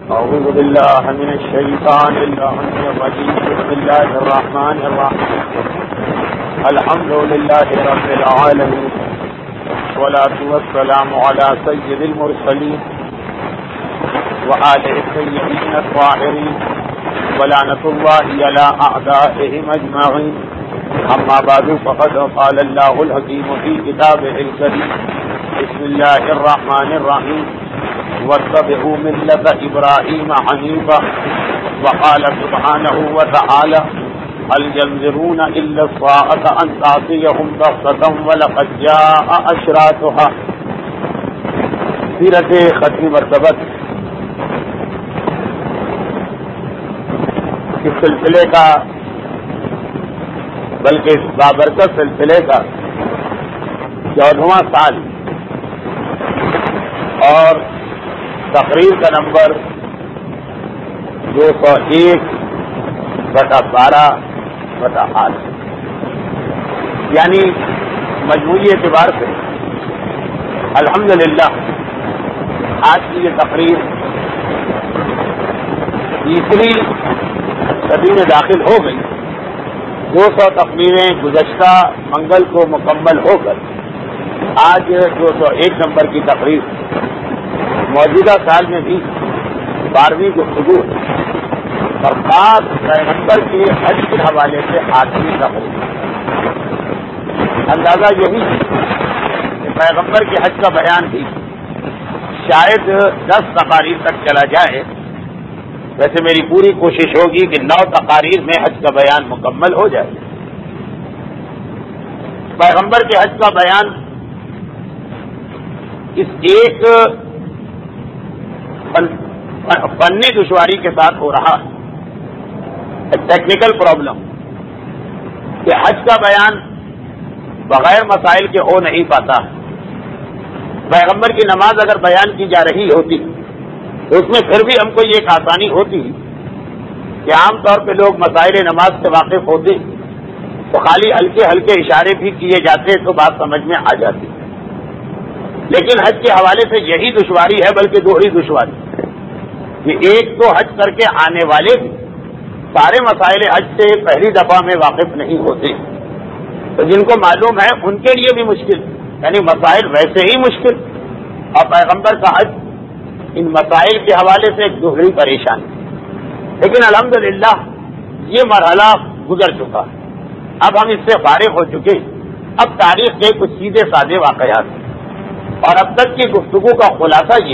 أعوذ بالله من الشيطان الرجيم. بسم الله الرحمن الرحيم. الحمد لله رب العالمين والصلاة والسلام على سيد المرسلين وآله الطيبين الطاهرين ولعنة الله على أعدائهم أجمعين. أما بعد فقد قال الله الحكيم في كتابه الكريم. بسم الله الرحمن الرحيم. واتبعوا ملة إبراهيم حنيفا. وقال سبحانه وتعالى هل ينظرون إلا الساعة أن تأتيهم بغتة ولقد جاء أشراطها. سیرت ختم مرتبت اس سلسلے کا، بلکہ اس بابرکت سلسلے کا 14واں سال اور تقریر کا نمبر 201/12/8، یعنی مجموعی اعتبار سے الحمدللہ آج کی یہ تقریر تیسری صدی میں داخل ہو گئی. 200 تقریریں گزشتہ منگل کو مکمل ہو کر آج 201 نمبر کی تقریر موجودہ سال میں بھی 12ویں گفتگو اور خاص پیغمبر کے حج کے حوالے سے 8ویں تقریر. اندازہ یہی کہ پیغمبر کے حج کا بیان بھی شاید 10 تقاریر تک چلا جائے. ویسے میری پوری کوشش ہوگی کہ 9 تقاریر میں حج کا بیان مکمل ہو جائے. پیغمبر کے حج کا بیان اس ایک فنی دشواری کے ساتھ ہو رہا ہے، ٹیکنیکل پرابلم، کہ حج کا بیان بغیر مسائل کے ہو نہیں پاتا. پیغمبر کی نماز اگر بیان کی جا رہی ہوتی تو اس میں پھر بھی ہم کو یہ ایک آسانی ہوتی کہ عام طور پہ لوگ مسائل نماز سے واقف ہوتے تو خالی ہلکے ہلکے اشارے بھی کیے جاتے تو بات سمجھ میں آ جاتی. لیکن حج کے حوالے سے یہی دشواری ہے، بلکہ دوہری دشواری، کہ ایک تو حج کر کے آنے والے بھی سارے مسائل حج سے پہلی دفعہ میں واقف نہیں ہوتے، تو جن کو معلوم ہے ان کے لیے بھی مشکل، یعنی مسائل ویسے ہی مشکل، اور پیغمبر کا حج ان مسائل کے حوالے سے ایک دوہری پریشانی. لیکن الحمدللہ یہ مرحلہ گزر چکا، اب ہم اس سے فارغ ہو چکے. اب تاریخ کے کچھ سیدھے سادے واقعات ہیں، اور اب تک کی گفتگو کا خلاصہ یہ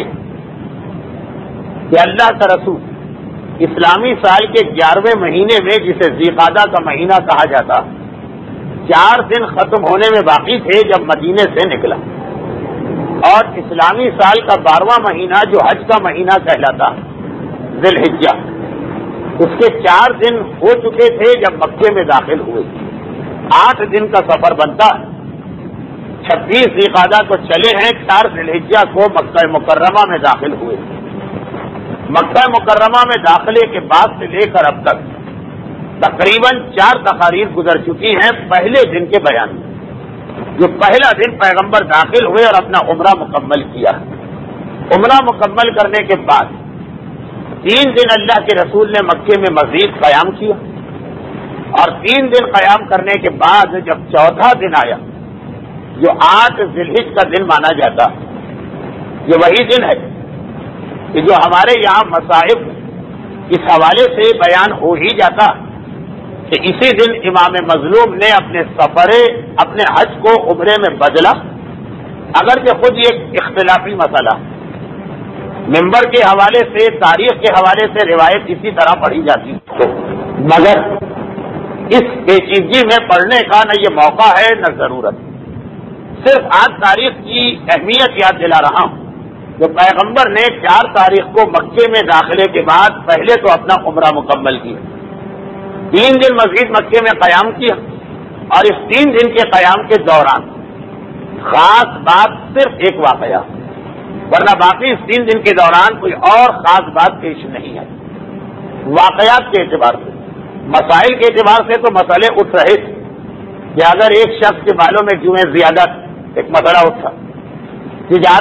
کہ اللہ کا رسول اسلامی سال کے 11ویں مہینے میں، جسے ذی القعدہ کا مہینہ کہا جاتا، 4 دن ختم ہونے میں باقی تھے جب مدینے سے نکلا، اور اسلامی سال کا 12واں مہینہ جو حج کا مہینہ کہلاتا ذی الحجہ، اس کے 4 دن ہو چکے تھے جب مکے میں داخل ہوئے. 8 دن کا سفر بنتا، 26 ذی القعدہ کو چلے ہیں، 4 ذی الحجہ کو مکہ مکرمہ میں داخل ہوئے. مکہ مکرمہ میں داخلے کے بعد سے لے کر اب تک تقریباً 4 تقاریر گزر چکی ہیں پہلے دن کے بیان میں. جو پہلا دن پیغمبر داخل ہوئے اور اپنا عمرہ مکمل کیا. عمرہ مکمل کرنے کے بعد 3 دن اللہ کے رسول نے مکے میں مزید قیام کیا، اور 3 دن قیام کرنے کے بعد جب 4تھا دن آیا جو 8 ذی الحجہ کا دن مانا جاتا، یہ وہی دن ہے کہ جو ہمارے یہاں مصائب اس حوالے سے بیان ہو ہی جاتا کہ اسی دن امام مظلوم نے اپنے حج کو عمرے میں بدلا. اگرچہ خود یہ اختلافی مسئلہ، منبر کے حوالے سے، تاریخ کے حوالے سے روایت اسی طرح پڑھی جاتی، مگر اس پیچیدگی میں پڑھنے کا نہ یہ موقع ہے نہ ضرورت. صرف آج تاریخ کی اہمیت یاد دلا رہا ہوں. جو پیغمبر نے 4 تاریخ کو مکے میں داخلے کے بعد پہلے تو اپنا عمرہ مکمل کیا، 3 دن مزید مکے میں قیام کیا، اور اس 3 دن کے قیام کے دوران خاص بات صرف ایک واقعہ، ورنہ باقی اس 3 دن کے دوران کوئی اور خاص بات پیش نہیں ہے. واقعات کے اعتبار سے، مسائل کے اعتبار سے تو مسئلے اٹھ رہے تھے کہ اگر ایک شخص کے بالوں میں کیوں زیادہ ایک مسئلہ اٹھا، تجارت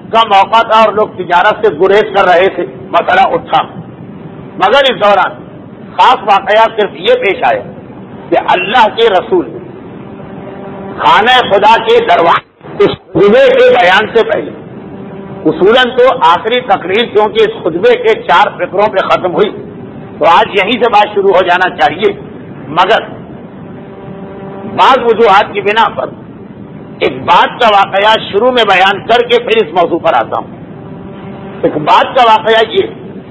کا موقع تھا اور لوگ تجارت سے گریز کر رہے تھے، مسئلہ اٹھا، مگر اس دوران خاص واقعہ صرف یہ پیش آیا کہ اللہ کے رسول خانہ خدا کے دروازے اس خطبے کے بیان سے پہلے، اصولاً تو آخری تقریر کیونکہ اس خطبے کے 4 فقروں پہ ختم ہوئی تو آج یہیں سے بات شروع ہو جانا چاہیے، مگر بعض وجوہات کی بنا پر ایک بات کا واقعہ شروع میں بیان کر کے پھر اس موضوع پر آتا ہوں۔ ایک بات کا واقعہ یہ،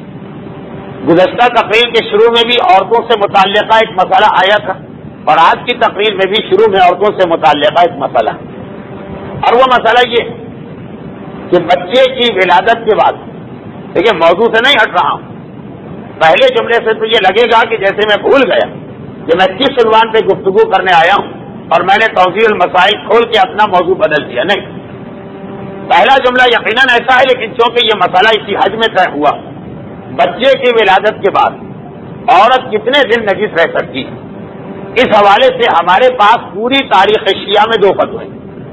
گزشتہ تقریر کے شروع میں بھی عورتوں سے متعلقہ ایک مسئلہ آیا تھا اور آج کی تقریر میں بھی شروع میں عورتوں سے متعلقہ ایک مسئلہ، اور وہ مسئلہ یہ کہ بچے کی ولادت کے بعد، دیکھیے موضوع سے نہیں ہٹ رہا ہوں، پہلے جملے سے تو یہ لگے گا کہ جیسے میں بھول گیا کہ میں کس عنوان پہ گفتگو کرنے آیا ہوں اور میں نے توضیح المسائل کھول کے اپنا موضوع بدل دیا، نہیں، پہلا جملہ یقیناً ایسا ہے، لیکن چونکہ یہ مسئلہ اسی حد میں طے ہوا، بچے کی ولادت کے بعد عورت کتنے دن نجس رہ سکتی ہے، اس حوالے سے ہمارے پاس پوری تاریخ شیعہ میں 2 فتوے،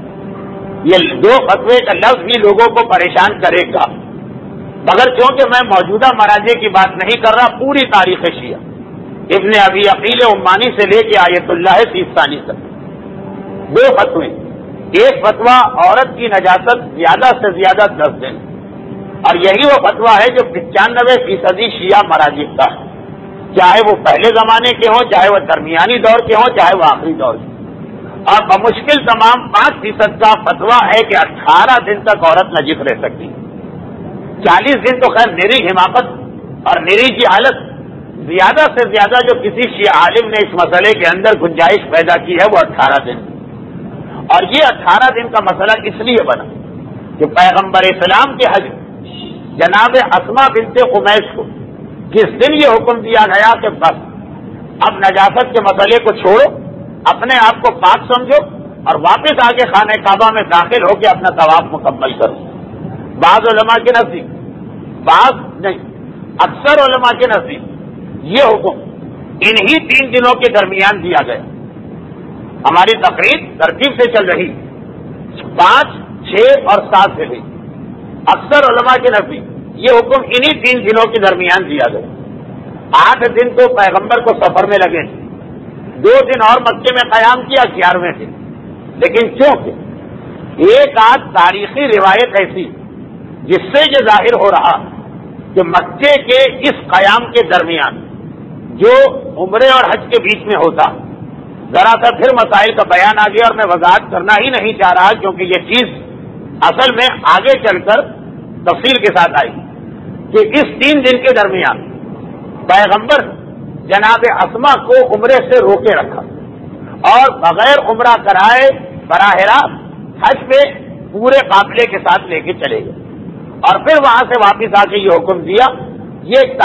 یہ 2 فتوے کا لفظ بھی لوگوں کو پریشان کرے گا، مگر چونکہ میں موجودہ مراجع کی بات نہیں کر رہا، پوری تاریخ شیعہ ابن ابی عقیل عمانی سے لے کے آیت اللہ سیستانی تک 2 فتوے، ایک فتویٰ عورت کی نجاست زیادہ سے زیادہ 10 دن، اور یہی وہ فتویٰ ہے جو 95% شیعہ مراجع کا ہے، چاہے وہ پہلے زمانے کے ہوں، چاہے وہ درمیانی دور کے ہوں، چاہے وہ آخری دور کے، اور بمشکل تمام 5% کا فتویٰ ہے کہ 18 دن تک عورت نجس رہ سکتی ہے، 40 دن تو خیر نری حماقت اور نری کی حالت، زیادہ سے زیادہ جو کسی شیعہ عالم نے اس مسئلے کے اندر گنجائش پیدا کی ہے وہ 18 دن، اور یہ 18 دن کا مسئلہ اس لیے بنا کہ پیغمبر اسلام کے حج جناب اسما بنت خمیس کو جس دن یہ حکم دیا گیا کہ بس اب نجاست کے مسئلے کو چھوڑو، اپنے آپ کو پاک سمجھو اور واپس آ کے خانہ کعبہ میں داخل ہو کے اپنا طواف مکمل کرو، بعض علماء کے نزدیک، بعض نہیں، اکثر علماء کے نزدیک یہ حکم انہی 3 دنوں کے درمیان دیا گیا۔ ہماری تقریر ترتیب سے چل رہی 5، 6 اور 7 سے لے، اکثر علماء کے نزدیک یہ حکم انہی 3 دنوں کے درمیان دیا گیا۔ 8 دن تو پیغمبر کو سفر میں لگے، 2 دن اور مکے میں قیام کیا 11ویں دن، لیکن چونکہ ایک آدھ تاریخی روایت ایسی جس سے یہ ظاہر ہو رہا کہ مکے کے اس قیام کے درمیان جو عمرے اور حج کے بیچ میں ہوتا، ذرا سا پھر مسائل کا بیان آ گیا اور میں وضاحت کرنا ہی نہیں چاہ رہا کیونکہ یہ چیز اصل میں آگے چل کر تفصیل کے ساتھ آئی کہ اس 3 دن کے درمیان پیغمبر جناب اسما کو عمرے سے روکے رکھا اور بغیر عمرہ کرائے براہ راست حج پہ پورے قافلے کے ساتھ لے کے چلے گئے اور پھر وہاں سے واپس آ کے یہ حکم دیا۔ یہ ایک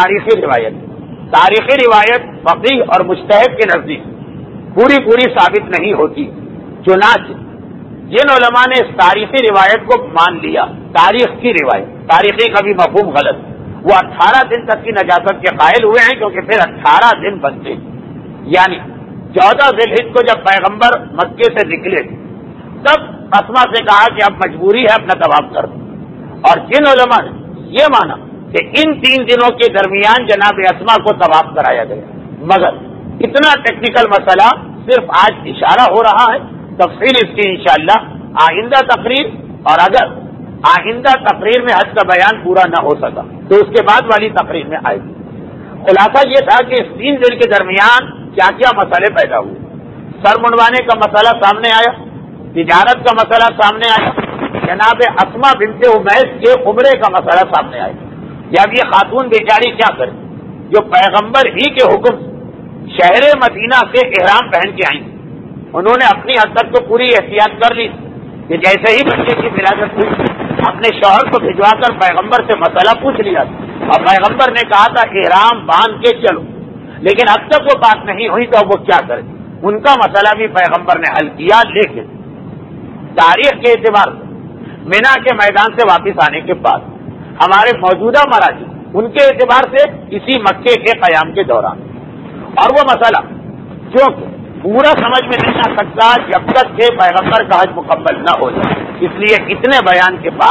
تاریخی روایت فقیہ اور مجتہد کے نزدیک پوری ثابت نہیں ہوتی، چنانچہ جن علماء نے اس تاریخی روایت کو مان لیا، تاریخ کی روایت، تاریخی کا بھی مفہوم غلط، وہ 18 دن تک کی نجاست کے قائل ہوئے ہیں کیونکہ پھر 18 دن بنتے ہیں، یعنی 14 ذی الحجہ کو جب پیغمبر مکے سے نکلے تب اسما سے کہا کہ اب مجبوری ہے اپنا طواف کر دو، اور جن علماء نے یہ مانا کہ ان 3 دنوں کے درمیان جناب اسما کو طواف کرایا گیا، مگر اتنا ٹیکنیکل مسئلہ صرف آج اشارہ ہو رہا ہے، تفصیل اس کی انشاءاللہ آئندہ تقریر، اور اگر آئندہ تقریر میں حج کا بیان پورا نہ ہو سکا تو اس کے بعد والی تقریر میں آئے گی۔ خلاصہ یہ تھا کہ اس 3 دن کے درمیان کیا کیا مسئلے پیدا ہوئے، سر منڈوانے کا مسئلہ سامنے آیا، تجارت کا مسئلہ سامنے آیا، جناب اسما بنت امیس کے عمرے کا مسئلہ سامنے آیا کہ اب یہ خاتون بیچاری کیا کرے جو پیغمبر ہی کے حکم شہر مدینہ سے احرام پہن کے آئیں، انہوں نے اپنی حد تک تو پوری احتیاط کر لی کہ جیسے ہی بچے کی ولادت ہوئی اپنے شوہر کو بھجوا کر پیغمبر سے مسئلہ پوچھ لیا اور پیغمبر نے کہا تھا احرام باندھ کے چلو، لیکن اب تک وہ بات نہیں ہوئی تو اب وہ کیا کرے، ان کا مسئلہ بھی پیغمبر نے حل کیا۔ لیکن تاریخ کے اعتبار سے مینا کے میدان سے واپس آنے کے بعد ہمارے موجودہ مراجع ان کے اعتبار سے اسی مکے کے قیام کے دوران، اور وہ مسئلہ جو پورا سمجھ میں نہیں آ سکتا جب تک کہ پیغمبر کا حج مکمل نہ ہو جائے، اس لیے اتنے بیان کے بعد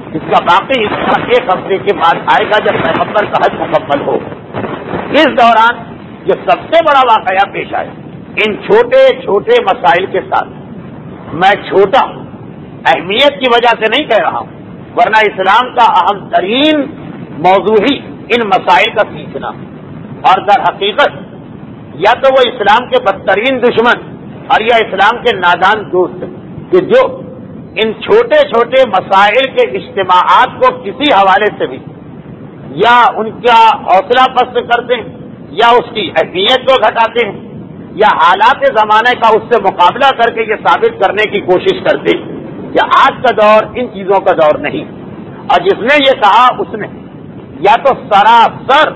اس کا باقی حصہ 1 ہفتے کے بعد آئے گا جب پیغمبر کا حج مکمل ہو۔ اس دوران جو سب سے بڑا واقعہ پیش آئے ان چھوٹے چھوٹے مسائل کے ساتھ، میں چھوٹا اہمیت کی وجہ سے نہیں کہہ رہا ہوں، ورنہ اسلام کا اہم ترین موضوع ہی ان مسائل کا سیکھنا، اور در حقیقت یا تو وہ اسلام کے بدترین دشمن اور یا اسلام کے نادان دوست کہ جو ان چھوٹے چھوٹے مسائل کے اجتماعات کو کسی حوالے سے بھی یا ان کا حوصلہ پست کرتے ہیں یا اس کی اہمیت کو گھٹاتے ہیں یا حالات زمانے کا اس سے مقابلہ کر کے یہ ثابت کرنے کی کوشش کرتے ہیں کہ آج کا دور ان چیزوں کا دور نہیں، اور جس نے یہ کہا اس نے یا تو سراسر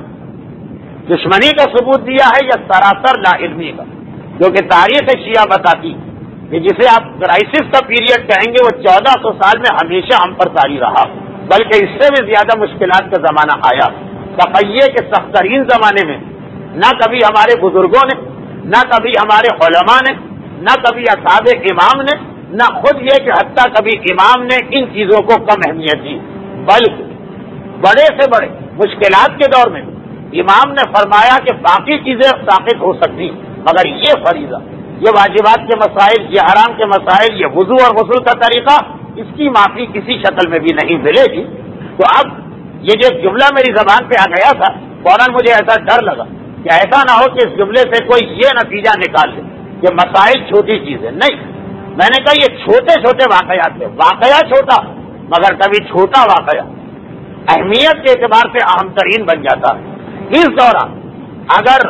دشمنی کا ثبوت دیا ہے یا سراسر لا علمی کا، جو کہ تاریخ شیعہ بتاتی کہ جسے آپ کرائسس کا پیریڈ کہیں گے وہ 1400 سال میں ہمیشہ ہم پر جاری رہا، بلکہ اس سے بھی زیادہ مشکلات کا زمانہ آیا۔ تقیہ کے سخت ترین زمانے میں نہ کبھی ہمارے بزرگوں نے، نہ کبھی ہمارے علماء نے، نہ کبھی اصحاب امام نے، نہ خود یہ کہ حتیٰ کبھی امام نے ان چیزوں کو کم اہمیت دی، بلکہ بڑے سے بڑے مشکلات کے دور میں امام نے فرمایا کہ باقی چیزیں ساقط ہو سکتی مگر یہ فریضہ، یہ واجبات کے مسائل، یہ حرام کے مسائل، یہ وضو اور غسل کا طریقہ، اس کی معافی کسی شکل میں بھی نہیں ملے گی۔ تو اب یہ جو جملہ میری زبان پہ آ گیا تھا فوراً مجھے ایسا ڈر لگا کہ ایسا نہ ہو کہ اس جملے سے کوئی یہ نتیجہ نکال لے کہ مسائل چھوٹی چیزیں نہیں۔ میں نے کہا یہ چھوٹے چھوٹے واقعات ہیں، واقعہ چھوٹا مگر کبھی چھوٹا واقعہ اہمیت کے اعتبار سے اہم ترین بن جاتا۔ اس دوران اگر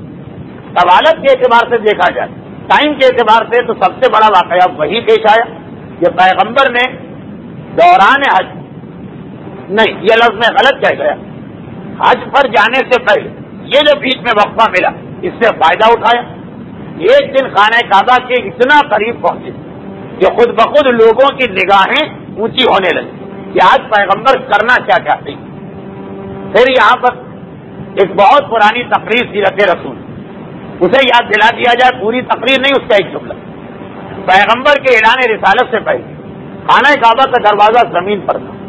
طوالت کے اعتبار سے دیکھا جائے، ٹائم کے اعتبار سے، تو سب سے بڑا واقعہ وہی پیش آیا کہ پیغمبر نے دوران حج، نہیں یہ لفظ میں غلط کہہ گیا، حج پر جانے سے پہلے یہ جو بیچ میں وقفہ ملا اس سے فائدہ اٹھایا۔ ایک دن خانہ کعبہ کے اتنا قریب پہنچے کہ خود بخود لوگوں کی نگاہیں اونچی ہونے لگی کہ آج پیغمبر کرنا کیا چاہتے ہیں۔ پھر یہاں پر ایک بہت پرانی تقریر سیرت رسول، اسے یاد دلا دیا جائے، پوری تقریر نہیں، اس کا ایک جملہ۔ پیغمبر کے اعلان رسالت سے پہلے خانہ کعبہ کا دروازہ زمین پر تھا،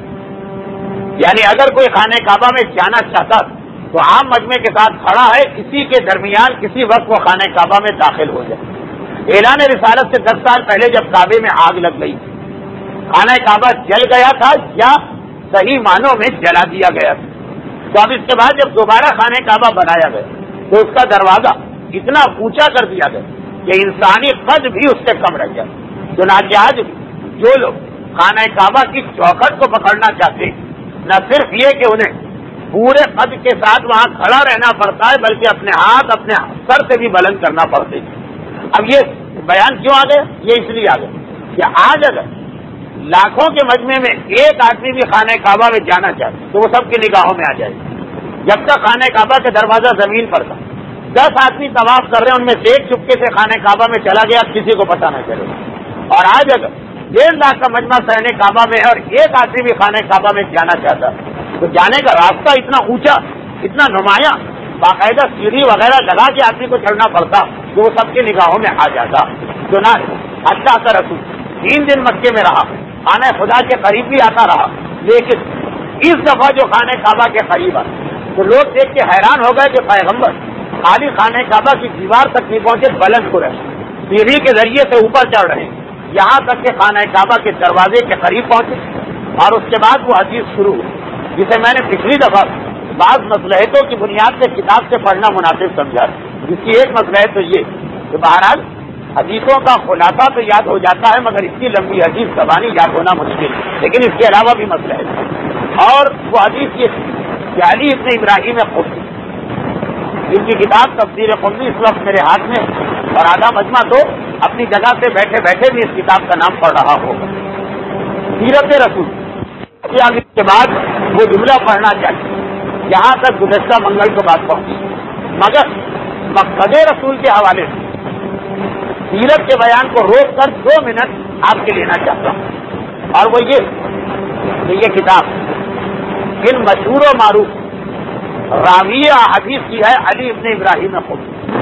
یعنی اگر کوئی خانہ کعبہ میں جانا چاہتا تو عام مجمع کے ساتھ کھڑا ہے، کسی کے درمیان کسی وقت وہ خانہ کعبہ میں داخل ہو جائے۔ اعلان رسالت سے 10 سال پہلے جب کعبے میں آگ لگ گئی، خانہ کعبہ جل گیا تھا یا صحیح معنوں میں جلا دیا گیا تھا، تو اب اس کے بعد جب دوبارہ خانہ کعبہ بنایا گیا تو اس کا دروازہ اتنا اونچا کر دیا گیا کہ انسانی قد بھی اس سے کم رہ گیا۔ چنانچہ آج جو لوگ خانہ کعبہ کی چوکھٹ کو پکڑنا چاہتے ہیں، نہ صرف یہ کہ انہیں پورے قد کے ساتھ وہاں کھڑا رہنا پڑتا ہے بلکہ اپنے ہاتھ اپنے سر سے بھی بلند کرنا پڑتے ہیں۔ اب یہ بیان کیوں آ گیا؟ یہ اس لیے آ گیا کہ آج اگر لاکھوں کے مجمع میں ایک آدمی بھی خانہ کعبہ میں جانا چاہے تو وہ سب کی نگاہوں میں آ جائے گا۔ جب تک خانہ کعبہ کا دروازہ زمین پر تھا، 10 آدمی طواف کر رہے ہیں، ان میں سے ایک چپکے سے خانہ کعبہ میں چلا گیا، کسی کو پتہ نہ چلے گا۔ اور آج اگر 1.5 لاکھ کا مجمع خانہ کعبہ میں ہے اور ایک آدمی بھی خانہ کعبہ میں جانا چاہتا تو جانے کا راستہ اتنا اونچا، اتنا نمایاں، باقاعدہ سیڑھی وغیرہ لگا کے آدمی کو چڑھنا پڑتا جو وہ سب کی نگاہوں میں آ جاتا۔ چنانچہ اللہ کا رسول 3 دن مکے میں رہا، خانہ خدا کے قریب بھی آتا رہا، لیکن اس دفعہ جو خانہ کعبہ کے قریب آئے تو لوگ دیکھ کے حیران ہو گئے کہ پیغمبر خالی خانہ کعبہ کی دیوار تک نہیں پہنچے، بلند ہو رہے، سیڑھی کے ذریعے سے اوپر چڑھ رہے ہیں، یہاں تک کہ خانہ کعبہ کے دروازے کے قریب پہنچے۔ اور اس کے بعد وہ حدیث شروع ہوئی جسے میں نے پچھلی دفعہ بعض مصلحتوں کی بنیاد سے کتاب سے پڑھنا مناسب سمجھا، جس کی ایک مصلحت تو یہ کہ بہرحال حدیثوں کا خلاصہ تو یاد ہو جاتا ہے مگر اس کی لمبی حدیث زبانی یاد ہونا مشکل، لیکن اس کے علاوہ بھی مصلحت ہے۔ اور وہ حدیث یہ تھی کہ علی ابن ابراہیم قمی، ان کی کتاب تفسیر قمی اس وقت میرے ہاتھ میں، اور آدھا مجمع تو اپنی جگہ سے بیٹھے بیٹھے بھی اس کتاب کا نام پڑھ رہا ہوگا۔ سیرت رسول کے بعد وہ جملہ پڑھنا چاہیے یہاں تک گزشتہ منگل کو بات پہنچی، مگر مقصد رسول کے حوالے سے سیرت کے بیان کو روک کر 2 منٹ آپ کے لینا چاہتا ہوں، اور وہ یہ کتاب ان مشہور و معروف راوی حدیث کی ہے علی ابن ابراہیم قمی۔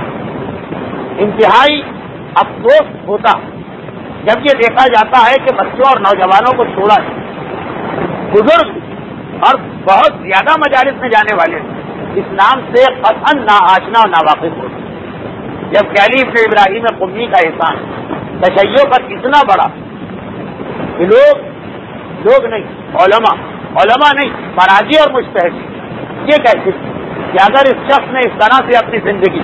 انتہائی افسوس ہوتا جب یہ دیکھا جاتا ہے کہ بچوں اور نوجوانوں کو چھوڑا ہے بزرگ اور بہت زیادہ مجالس میں جانے والے اسلام سے قطعاً نا آشنا اور ناواقف ہوتے. جب کہ علی ابن ابراہیم قمی کا احسان تشیع پر اتنا بڑا کہ لوگ نہیں، علماء نہیں، فراجی اور مجتہد یہ کہتے کہ اگر اس شخص نے اس طرح سے اپنی زندگی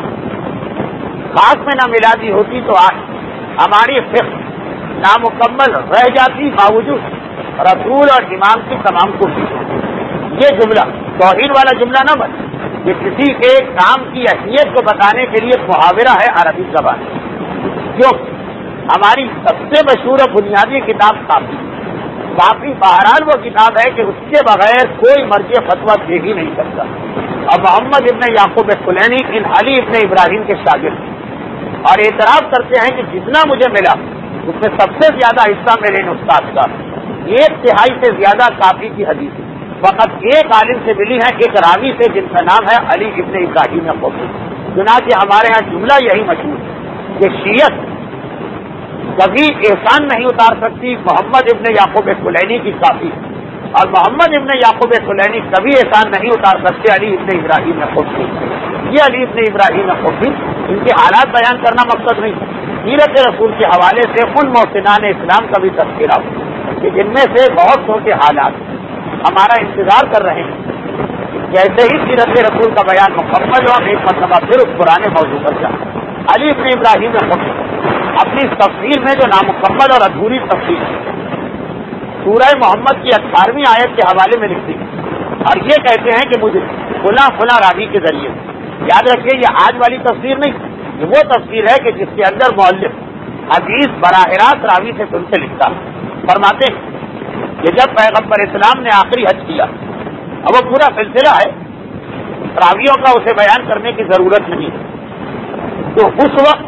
خاص میں نہ ملا دی ہوتی تو آج ہماری فقہ نامکمل رہ جاتی، باوجود رسول اور امام کی تمام کوششوں. یہ جملہ توحید والا جملہ نہ بنے، یہ کسی کے کام کی اہمیت کو بتانے کے لیے محاورہ ہے عربی زبان، جو ہماری سب سے مشہور و بنیادی کتاب کافی بہرحال وہ کتاب ہے کہ اس کے بغیر کوئی مرجع فتویٰ دے ہی نہیں سکتا. اور محمد ابن یعقوب کلینی ان علی ابن ابراہیم کے شاگرد اور اعتراف کرتے ہیں کہ جتنا مجھے ملا اس میں سب سے زیادہ حصہ میرے ان استاد کا، 1/3 سے زیادہ کافی کی حدیث فقط ایک عالم سے ملی ہے، ایک راوی سے جن کا نام ہے علی ابن ابراہیم قمی. چنانچہ ہمارے ہاں جملہ یہی مشہور ہے کہ شیعت کبھی احسان نہیں اتار سکتی محمد ابن یعقوب کلینی کی کافی، اور محمد ابن یعقوب کلینی کبھی احسان نہیں اتار سکتے علی ابن ابراہیم قمی. یہ علی ابن ابراہیم قمی ان کے حالات بیان کرنا مقصد نہیں، سیرت رسول کے حوالے سے ان محسنان اسلام کا بھی تذکرہ کہ جن میں سے بہت سو کے حالات ہمارا انتظار کر رہے ہیں. جیسے ہی سیرت رسول کا بیان مکمل ہو ایک مرتبہ پھر اس پرانے موضوع پر جائیں. علی ابن ابراہیم قمی اپنی تفسیر میں جو نامکمل اور ادھوری تفسیر سورہ محمد کی 18ویں آیت کے حوالے میں لکھتی اور یہ کہتے ہیں کہ مجھے فلاں راوی کے ذریعے، یاد رکھیے یہ آج والی تفسیر نہیں، یہ وہ تفسیر ہے کہ جس کے اندر مؤلف حدیث براہ راست راوی سے سن کے لکھتا. فرماتے ہیں کہ جب پیغمبر اسلام نے آخری حج کیا، اب وہ پورا سلسلہ ہے، راویوں کا اسے بیان کرنے کی ضرورت نہیں، تو اس وقت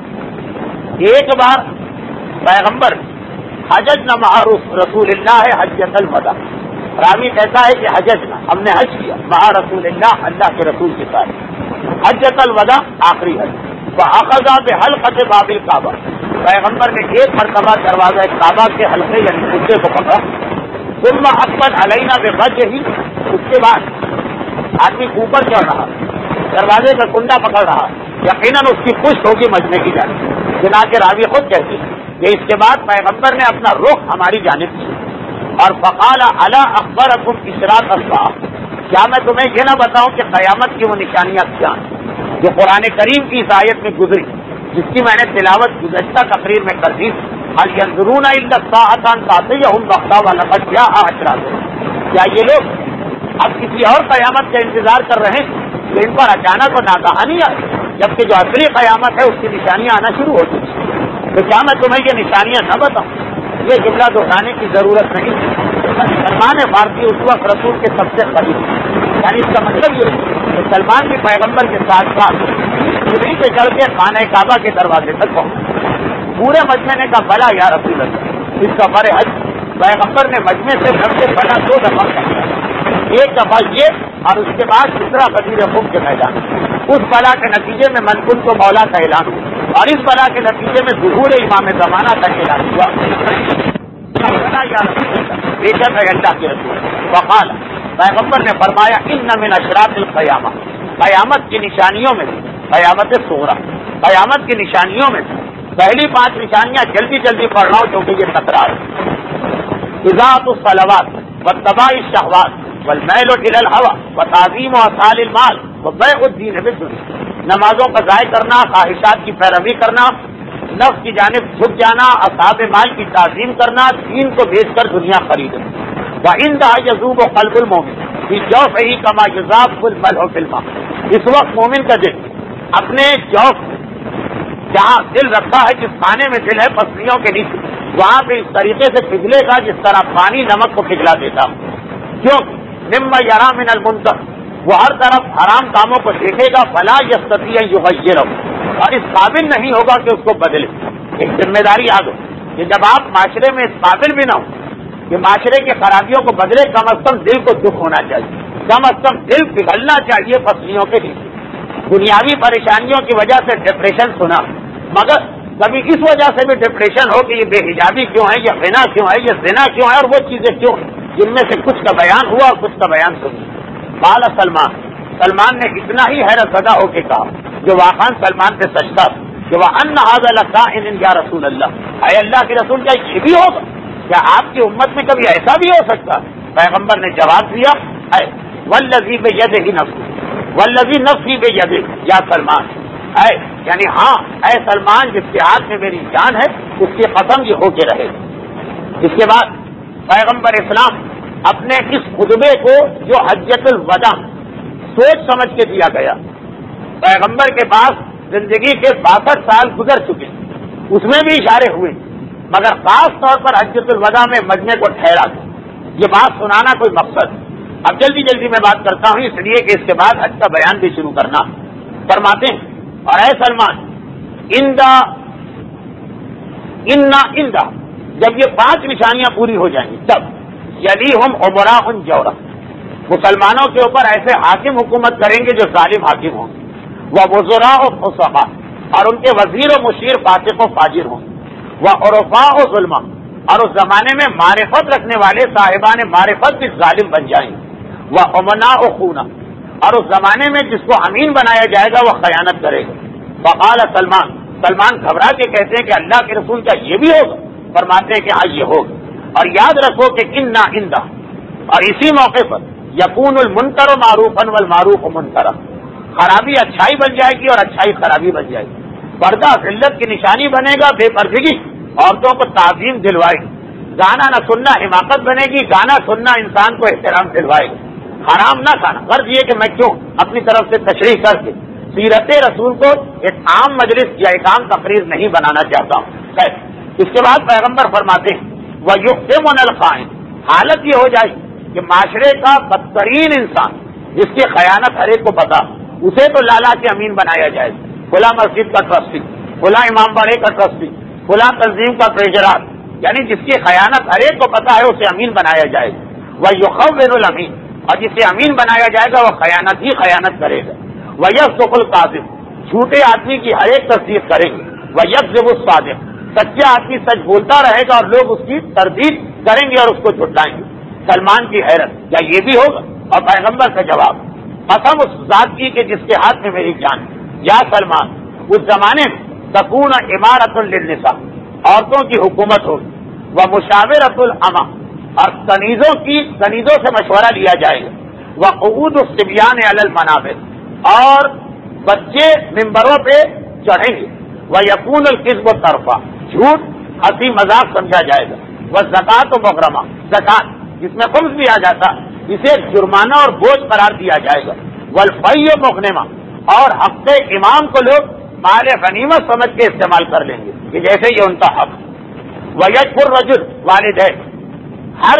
ایک بار پیغمبر حججنا مع رسول اللہ حجۃ الوداع، راوی کہتا ہے کہ حججنا ہم نے حج کیا مع رسول اللہ کے رسول کے ساتھ، حجۃ الوداع آخری حج. فاخذ بحلقۃ باب الکعبہ، پیغمبر نے ایک مرتبہ دروازہ کعبہ کے حلقے یعنی کتے کو پکڑا. ثم اقبل علینا بوجهہ، اس کے بعد آدمی اوپر چڑھ رہا، دروازے کا کنڈا پکڑ رہا، یقیناً اس کی پشت ہوگی مجمع کی جانب. چنانچہ راوی خود کہتی کہ اس کے بعد پیغمبر نے اپنا رخ ہماری جانب کیا اور فقال الا اخبرکم اشراط الساعہ، کیا میں تمہیں یہ نہ بتاؤں کہ قیامت کی وہ نشانیاں کیا ہیں جو قرآن کریم کی اس آیت میں گزری، جس کی میں نے تلاوت گزشتہ تقریر میں کر دی. هل ينظرون الا الساعة ان تأتيهم بغتة ولقد جاء اشراطها، کیا یہ لوگ اب کسی اور قیامت کا انتظار کر رہے ہیں تو ان پر اچانک اور ناگہانی آئے، جبکہ جو اصلی قیامت ہے اس کی نشانیاں آنا شروع ہو چکی. تو کیا میں تمہیں یہ نشانیاں نہ بتاؤں؟ یہ جملہ دہرانے کی ضرورت نہیں. سلمان فارسی اس وقت رسول کے سب سے قریب، یعنی اس کا مطلب یہ ہے کہ سلمان بھی پیغمبر کے ساتھ ساتھ سیڑھی سے چڑھ کے خانہ کعبہ کے دروازے تک پہنچا. پورے مجمع نے کہا بلا یا رسول اللہ، اس سفر حج پیغمبر نے مجمع سے گھر سے بنا 2 دفعہ کیا، ایک دفعہ یہ اور اس کے بعد دوسرا غدیر خم کے میدان. اس بلا کے نتیجے میں منقول کو مولا کا اعلان ہوا اور اس بلا کے نتیجے میں ظہور امام زمانہ کا اعلان ہوا. بے شک ہے اللہ کے رسول. وقال، پیغمبر نے فرمایا ان من اشراط القیامہ، قیامت کی نشانیوں میں قیامت صغری، قیامت کی نشانیوں میں پہلی 5 نشانیاں جلدی پڑھ رہا ہوں کیونکہ یہ تکرار ہے. اضاعت الصلوات واتباع الشہوات والمیل الی الہوى وتعظیم اصال المال وبیع الدین بالدنیا، نمازوں کا ضائع کرنا، خواہشات کی پیروی کرنا، نفس کی جانب جھک جانا، اصحاب مال کی تعظیم کرنا، دین کو بیچ کر دنیا خریدنا. وعندها یذوب قلب المؤمن فی جوفہ کما یذاب الملح فی الماء، اس وقت مومن کا دل اپنے جوف جہاں دل رکھتا ہے، جس خانے میں دل ہے پسلیوں کے نیچے، وہاں پہ اس طریقے سے پگھلے گا جس طرح پانی نمک کو پگھلا دیتا. کیوں؟ مما یرا من المنکر، وہ ہر طرف حرام کاموں کو دیکھے گا، فلا یستطیع یغیرہ، اور اس قابل نہیں ہوگا کہ اس کو بدلے. ایک ذمہ داری یاد ہو کہ جب آپ معاشرے میں اس قابل بھی نہ ہو کہ معاشرے کی خرابیوں کو بدلے، کم از کم دل کو دکھ ہونا چاہیے، کم از کم دل پگھلنا چاہیے پسلیوں کے نیچے. دنیاوی پریشانیوں کی وجہ سے ڈپریشن سنا، مگر کبھی اس وجہ سے بھی ڈپریشن ہو کہ یہ بے حجابی کیوں ہے، یہ غنا کیوں ہے، یہ زنا کیوں ہے اور وہ چیزیں کیوں ہیں. جن میں سے کچھ کا بیان ہوا اور کچھ کا بیان سنی۔ قال سلمان نے اتنا ہی حیرت زدہ ہو کے کہا، جو واقعا سلمان سے سجدہ کہ وَأَنَّ هَذَا لَكَائِنٌ یا رسول اللہ، اے اللہ کے رسول کیا یہ بھی ہوگا؟ کیا آپ کی امت میں کبھی ایسا بھی ہو سکتا؟ پیغمبر نے جواب دیا، اے وَالَّذِي بِيَدِهِ نَفْسُ وَالَّذِي نَفْسِي بِيَدِهِ یا سلمان، اے یعنی ہاں اے سلمان جس کے ہاتھ میں میری جان ہے اس کی قسم یہ ہو کے رہے۔ اس کے بعد پیغمبر اسلام اپنے اس خطبے کو جو حجۃ الوداع سوچ سمجھ کے دیا گیا، پیغمبر کے پاس زندگی کے 62 سال گزر چکے، اس میں بھی اشارے ہوئے، مگر خاص طور پر حجۃ الوداع میں مجمع کو ٹھہرا یہ بات سنانا کوئی مقصد۔ اب جلدی جلدی میں بات کرتا ہوں اس لیے کہ اس کے بعد حج کا بیان بھی شروع کرنا۔ فرماتے ہیں، اور اے سلمان اندہ جب یہ 5 نشانیاں پوری ہو جائیں گی تب یلیہم عمراء جورا، مسلمانوں کے اوپر ایسے حاکم حکومت کریں گے جو ظالم حاکم ہوں گے، وَوُزَرَاءُ فُصَحَاء اور ان کے وزیر و مشیر فاسق و فاجر ہوں گے، وَعُرَفَاءُ ظُلْمًا اور اس زمانے میں معرفت رکھنے والے صاحبان معرفت بھی ظالم بن جائیں گے، وَأُمَنَاءُ خُونًا اور اس زمانے میں جس کو امین بنایا جائے گا وہ خیانت کرے گا۔ وقال سلمان گھبرا کے کہتے ہیں کہ اللہ کے رسول کا یہ بھی ہوگا؟ فرماتے ہیں کہ ہاں یہ ہوگا، اور یاد رکھو کہ اندہ اور اسی موقع پر یکون المنکر معروفا والمعروف منکرا، خرابی اچھائی بن جائے گی اور اچھائی خرابی بن جائے گی، پردہ ذلت کی نشانی بنے گا، بے پردگی عورتوں کو تعظیم دلوائے گی، گانا نہ سننا حماقت بنے گی، گانا سننا انسان کو احترام دلوائے گا، حرام نہ کھانا، غرض یہ کہ میں کیوں اپنی طرف سے تشریح کر کے سیرت رسول کو ایک عام مجلس یا ایک عام تقریر نہیں بنانا چاہتا ہوں۔ خیر، اس کے بعد پیغمبر فرماتے ہیں وَيُحْسِمُنَ الْخَائِنَ، حالت یہ ہو جائے کہ معاشرے کا بدترین انسان جس کی خیانت ہر ایک کو پتا، اسے تو لالا کے امین بنایا جائے، فلاں مسجد کا ٹرسٹی، فلاں امام باڑے کا ٹرسٹی، فلاں تنظیم کا ٹریجرر، یعنی جس کی خیانت ہر ایک کو پتا ہے اسے امین بنایا جائے گا۔ وَيُخَوِّنُ الْأَمِينَ اور جسے امین بنایا جائے گا وہ خیانت ہی خیانت کرے گا۔ وَيَصْدُقُ الْكَاذِبُ جھوٹے آدمی کی ہر ایک تصدیق کریں گے۔ وَيَكْذِبُ الصَّادِقُ سچا آدمی سچ بولتا رہے گا اور لوگ اس کی تردید کریں گے اور اس کو جھٹلائیں گے۔ سلمان کی حیرت، کیا یہ بھی ہوگا؟ اور پیغمبر کا جواب، قسم اس ذات کی کہ جس کے ہاتھ میں میری جان، یا سلمان اس زمانے میں تکون امارۃ للنساء عورتوں کی حکومت ہوگی، ومشاورۃ الامہ اور کنیزوں سے مشورہ لیا جائے گا، وقعود الصبیان علی المنابر اور بچے ممبروں پہ چڑھیں گے، ویکون الکذب طرفا جھوٹ ہنسی مذاق سمجھا جائے گا، والزکوٰۃ مغرمہ زکات جس میں خمس بھی آ جاتا اسے جرمانہ اور بوجھ قرار دیا جائے گا، والفی مغنمہ اور حق امام کو لوگ مال غنیمت سمجھ کے استعمال کر لیں گے کہ جیسے یہ ان کا حق۔ ویجبر الرجل والدین ہر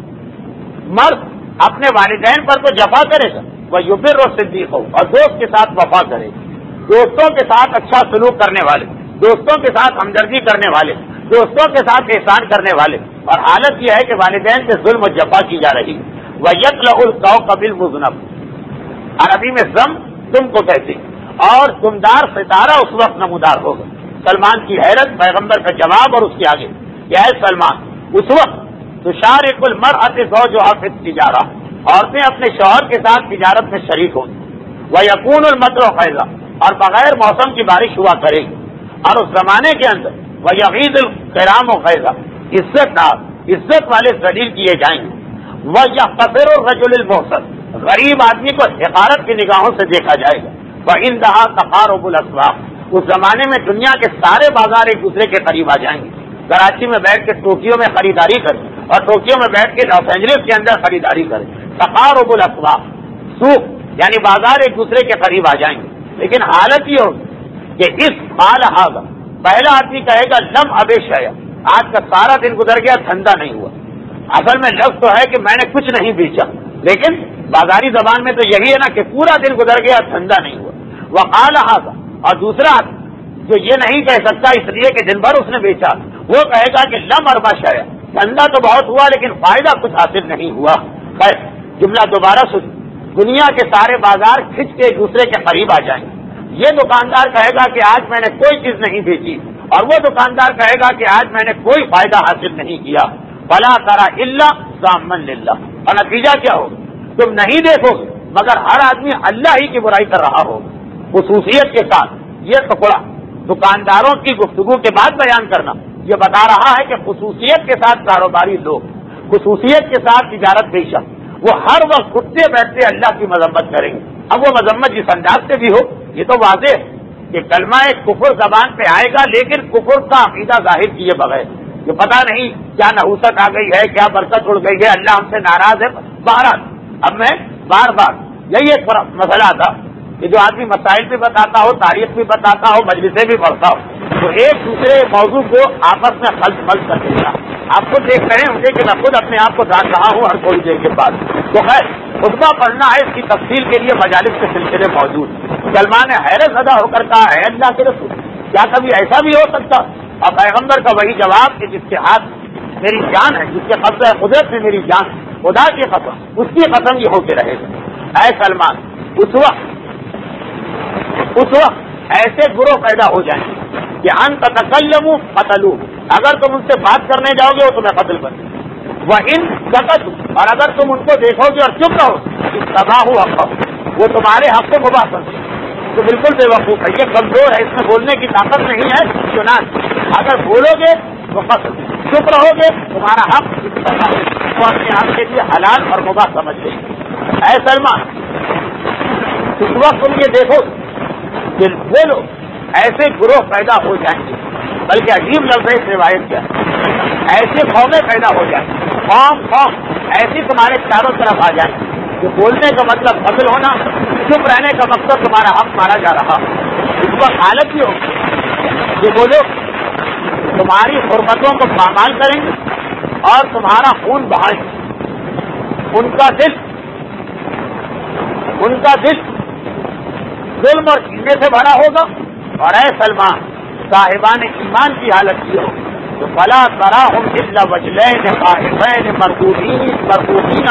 شخص مرد اپنے والدین پر تو جفا کرے گا، ویبر الصدیق اور دوست کے ساتھ وفا کرے گا، دوستوں کے ساتھ اچھا سلوک کرنے والے، دوستوں کے ساتھ ہمدردی کرنے والے، دوستوں کے ساتھ احسان کرنے والے، اور حالت یہ ہے کہ والدین سے ظلم و جفا کی جا رہی ہے۔ وَيَطْلَعُ الْكَوْكَبَ الْمُذْنَبِ عربی میں ضم تم کو کہتے ہیں، اور دمدار ستارہ اس وقت نمودار ہوگا۔ سلمان کی حیرت، پیغمبر کا جواب اور اس کے آگے کیا ہے؟ سلمان اس وقت تشارک المرأة زوجها فی التجارہ عورتیں اپنے شوہر کے ساتھ تجارت میں شریک ہوں گی، وَيَكُونُ الْمَطَرُ غَيْظًا اور بغیر موسم کی بارش ہوا کرے گی، اور اس زمانے کے اندر وَيَغِيظُ الْكِرَامُ غَيْظًا عزت والے ذلیل کیے جائیں گے، وَيَحْتَقِرُ الرَّجُلُ الْمُحْسَنُ غریب آدمی کو حقارت کی نگاہوں سے دیکھا جائے گا، وَعِندَهَا تَقَارُبُ الْأَسْوَاقِ اس زمانے میں دنیا کے سارے بازار ایک دوسرے کے قریب آ جائیں گے، کراچی میں بیٹھ کے ٹوکیو میں خریداری کریں اور ٹوکیو میں بیٹھ کے لاس اینجلس کے اندر خریداری کریں۔ تقارب الاسواق سوق یعنی بازار ایک دوسرے کے قریب آ جائیں گے، لیکن حالت یہ ہوگی کہ اس قال ھذا پہلا آدمی کہے گا لم ابے شیء آج کا سارا دن گزر گیا دھندا نہیں ہوا۔ اصل میں لفظ تو ہے کہ میں نے کچھ نہیں بیچا، لیکن بازاری زبان میں تو یہی ہے نا کہ پورا دن گزر گیا دھندا نہیں ہوا۔ وقال ھذا اور دوسرا آدمی جو یہ نہیں کہہ سکتا اس لیے کہ دن بھر اس نے بیچا، وہ کہے گا کہ لم اربا شیء دھندا تو بہت ہوا لیکن فائدہ کچھ حاصل نہیں ہوا۔ خیر جملہ دوبارہ سن، دنیا کے سارے بازار کھنچ کے ایک دوسرے کے قریب آ جائیں گے۔ یہ دکاندار کہے گا کہ آج میں نے کوئی چیز نہیں بیچی، اور وہ دکاندار کہے گا کہ آج میں نے کوئی فائدہ حاصل نہیں کیا۔ فلا ترى الا ضامن للہ، اور نتیجہ کیا ہو؟ تم نہیں دیکھو گے مگر ہر آدمی اللہ ہی کی برائی کر رہا ہو خصوصیت کے ساتھ۔ یہ ٹکڑا دکانداروں کی گفتگو کے بعد بیان کرنا یہ بتا رہا ہے کہ خصوصیت کے ساتھ کاروباری لوگ، خصوصیت کے ساتھ تجارت پیشہ، وہ ہر وقت اٹھتے بیٹھتے اللہ کی مذمت کریں گے۔ اب وہ مذمت جس انداز سے بھی ہو، یہ تو واضح ہے کہ کلمہ کفر زبان پہ آئے گا لیکن کفر کا عقیدہ ظاہر کیے بغیر، یہ پتہ نہیں کیا نحوست آ گئی ہے، کیا برکت اڑ گئی ہے، اللہ ہم سے ناراض ہے۔ بہرحال اب میں بار بار یہی ایک مسئلہ تھا کہ جو آدمی مسائل بھی بتاتا ہو، تاریخ بھی بتاتا ہو، مجلسیں بھی پڑھتا ہو، تو ایک دوسرے موضوع کو آپس میں خلط ملط کر دیتا۔ آپ خود دیکھ رہے ہیں مجھے کہ میں خود اپنے آپ کو ڈانٹ رہا ہوں ہر تھوڑی دیر کے بعد۔ تو خیر خطبہ پڑھنا ہے، اس کی تفصیل کے لیے مجالس کے سلسلے موجود۔ سلمان نے حیرت زدہ ہو کر کہا ہے اللہ کے رسول، کیا کبھی ایسا بھی ہو سکتا؟ اور پیغمبر کا وہی جواب کہ جس کے ہاتھ میری جان ہے، جس کے قبضہ قدرت میں میری جان، خدا کی قسم، اس کی قسم یہ ہوتے رہے گا۔ اے سلمان، اس وقت ایسے گروہ پیدا ہو جائیں گے کہ ان تتکلموا قتلوا، اگر تم ان سے بات کرنے جاؤ گے وہ تمہیں قتل کر دیں گے، وَإِن سَكَتُوا، اور اگر تم ان کو دیکھو گے اور چپ رہو اتبعوا حقهم، وہ تمہارے حق کو مباح کر دیں گے۔ تو بالکل بے وقوف ہے، یہ کمزور ہے، اس میں بولنے کی طاقت نہیں ہے۔ چنانچہ اگر بولو گے تو قتل، چپ رہو گے تمہارا حق وہ اپنے آپ کے لیے حلال اور مباح سمجھ لیں گے۔ اے سلمان، اس وقت تم یہ دیکھو کہ وہ لوگ ایسے گروہ پیدا ہو جائیں گے، بلکہ عجیب لفظ ہے اس روایت کیا ایسے قومیں پیدا ہو جائیں، قوم ایسی تمہارے چاروں طرف آ جائیں کہ بولنے کا مطلب قتل ہونا، چپ رہنے کا مقصد تمہارا حق مارا جا رہا۔ اس وقت حالت یہ ہوگی کہ وہ لوگ تمہاری حرمتوں کو پامال کریں گے اور تمہارا خون بہائیں گے۔ ان کا دل ظلم اور کینے سے بھرا ہوگا۔ اور اے سلمان، صاحبان ایمان کی حالت یہ ہوگی تو فلا تراہم الا وجلین خائفین مربوطین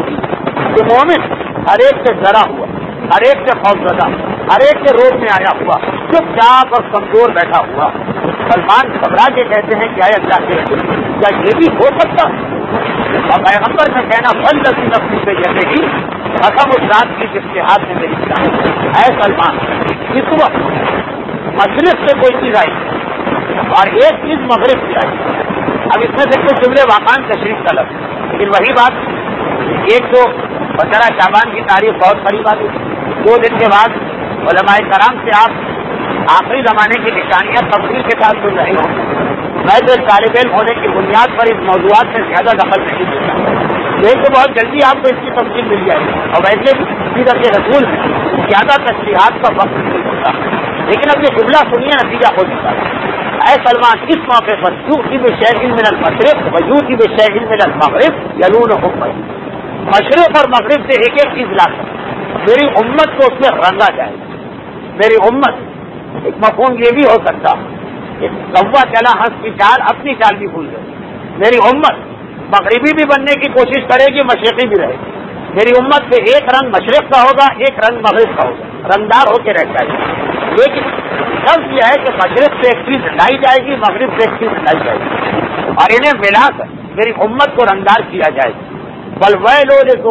کہ مومن ہر ایک سے ڈرا ہوا، ہر ایک سے خوفزدہ، ہر ایک کے روپ میں آیا ہوا، چپ چاپ اور کمزور بیٹھا ہوا۔ سلمان گھبرا کے کہتے ہیں کہ اے اللہ کے رسول، کیا یہ بھی ہو سکتا؟ اور پیغمبر کا کہنا والذی نفسی بیدہ قسم اس ذات کی جس کے ہاتھ میں میری جان۔ اے سلمان، اس وقت مشرق سے کوئی چیز آئی اور ایک چیز مغرب سے آئی۔ اب اس میں سے کچھ جملے واقعان تشریف طلب، لیکن وہی بات، ایک تو 15 شعبان کی تاریخ بہت قریب آ گئی، 2 دن کے بعد علماء کرام سے آپ آخری زمانے کی نشانیاں تفصیل کے ساتھ سن رہے ہوں۔ میں تو ایک طالب علم ہونے کی بنیاد پر اس موضوعات میں زیادہ دخل نہیں دیتا، لیکن تو بہت جلدی آپ کو اس کی تفصیل مل جائے گی، اور ویسے سیرت رسول میں زیادہ تشریحات کا وقت نہیں ہوتا، لیکن اب یہ جملہ سنیے، نتیجہ ہو چکا ہے۔ اے سلمان، اس موقع پر یؤتی بشیء من المشرق ویؤتی بشیء من المغرب یلونہم بہ، مشرق اور مغرب سے ایک چیز لا کر میری امت کو اس میں رنگا جائے گا۔ میری امت، ایک مفہوم یہ بھی ہو سکتا کہ کوا چلا ہنس کی چال اپنی چال بھی بھول گئی۔ میری امت مغربی بھی بننے کی کوشش کرے گی، مشرقی بھی رہے گی۔ میری امت سے ایک رنگ مشرق کا ہوگا، ایک رنگ مغرب کا ہوگا، رنگدار ہو کے رہ جائے گی۔ لیکن لفظ یہ ہے کہ مشرق سے ایک چیز لائی جائے گی، مغرب سے ایک چیز لائی جائے گی، اور انہیں ملا کر میری امت کو رنگدار کیا جائے گا۔ بلویل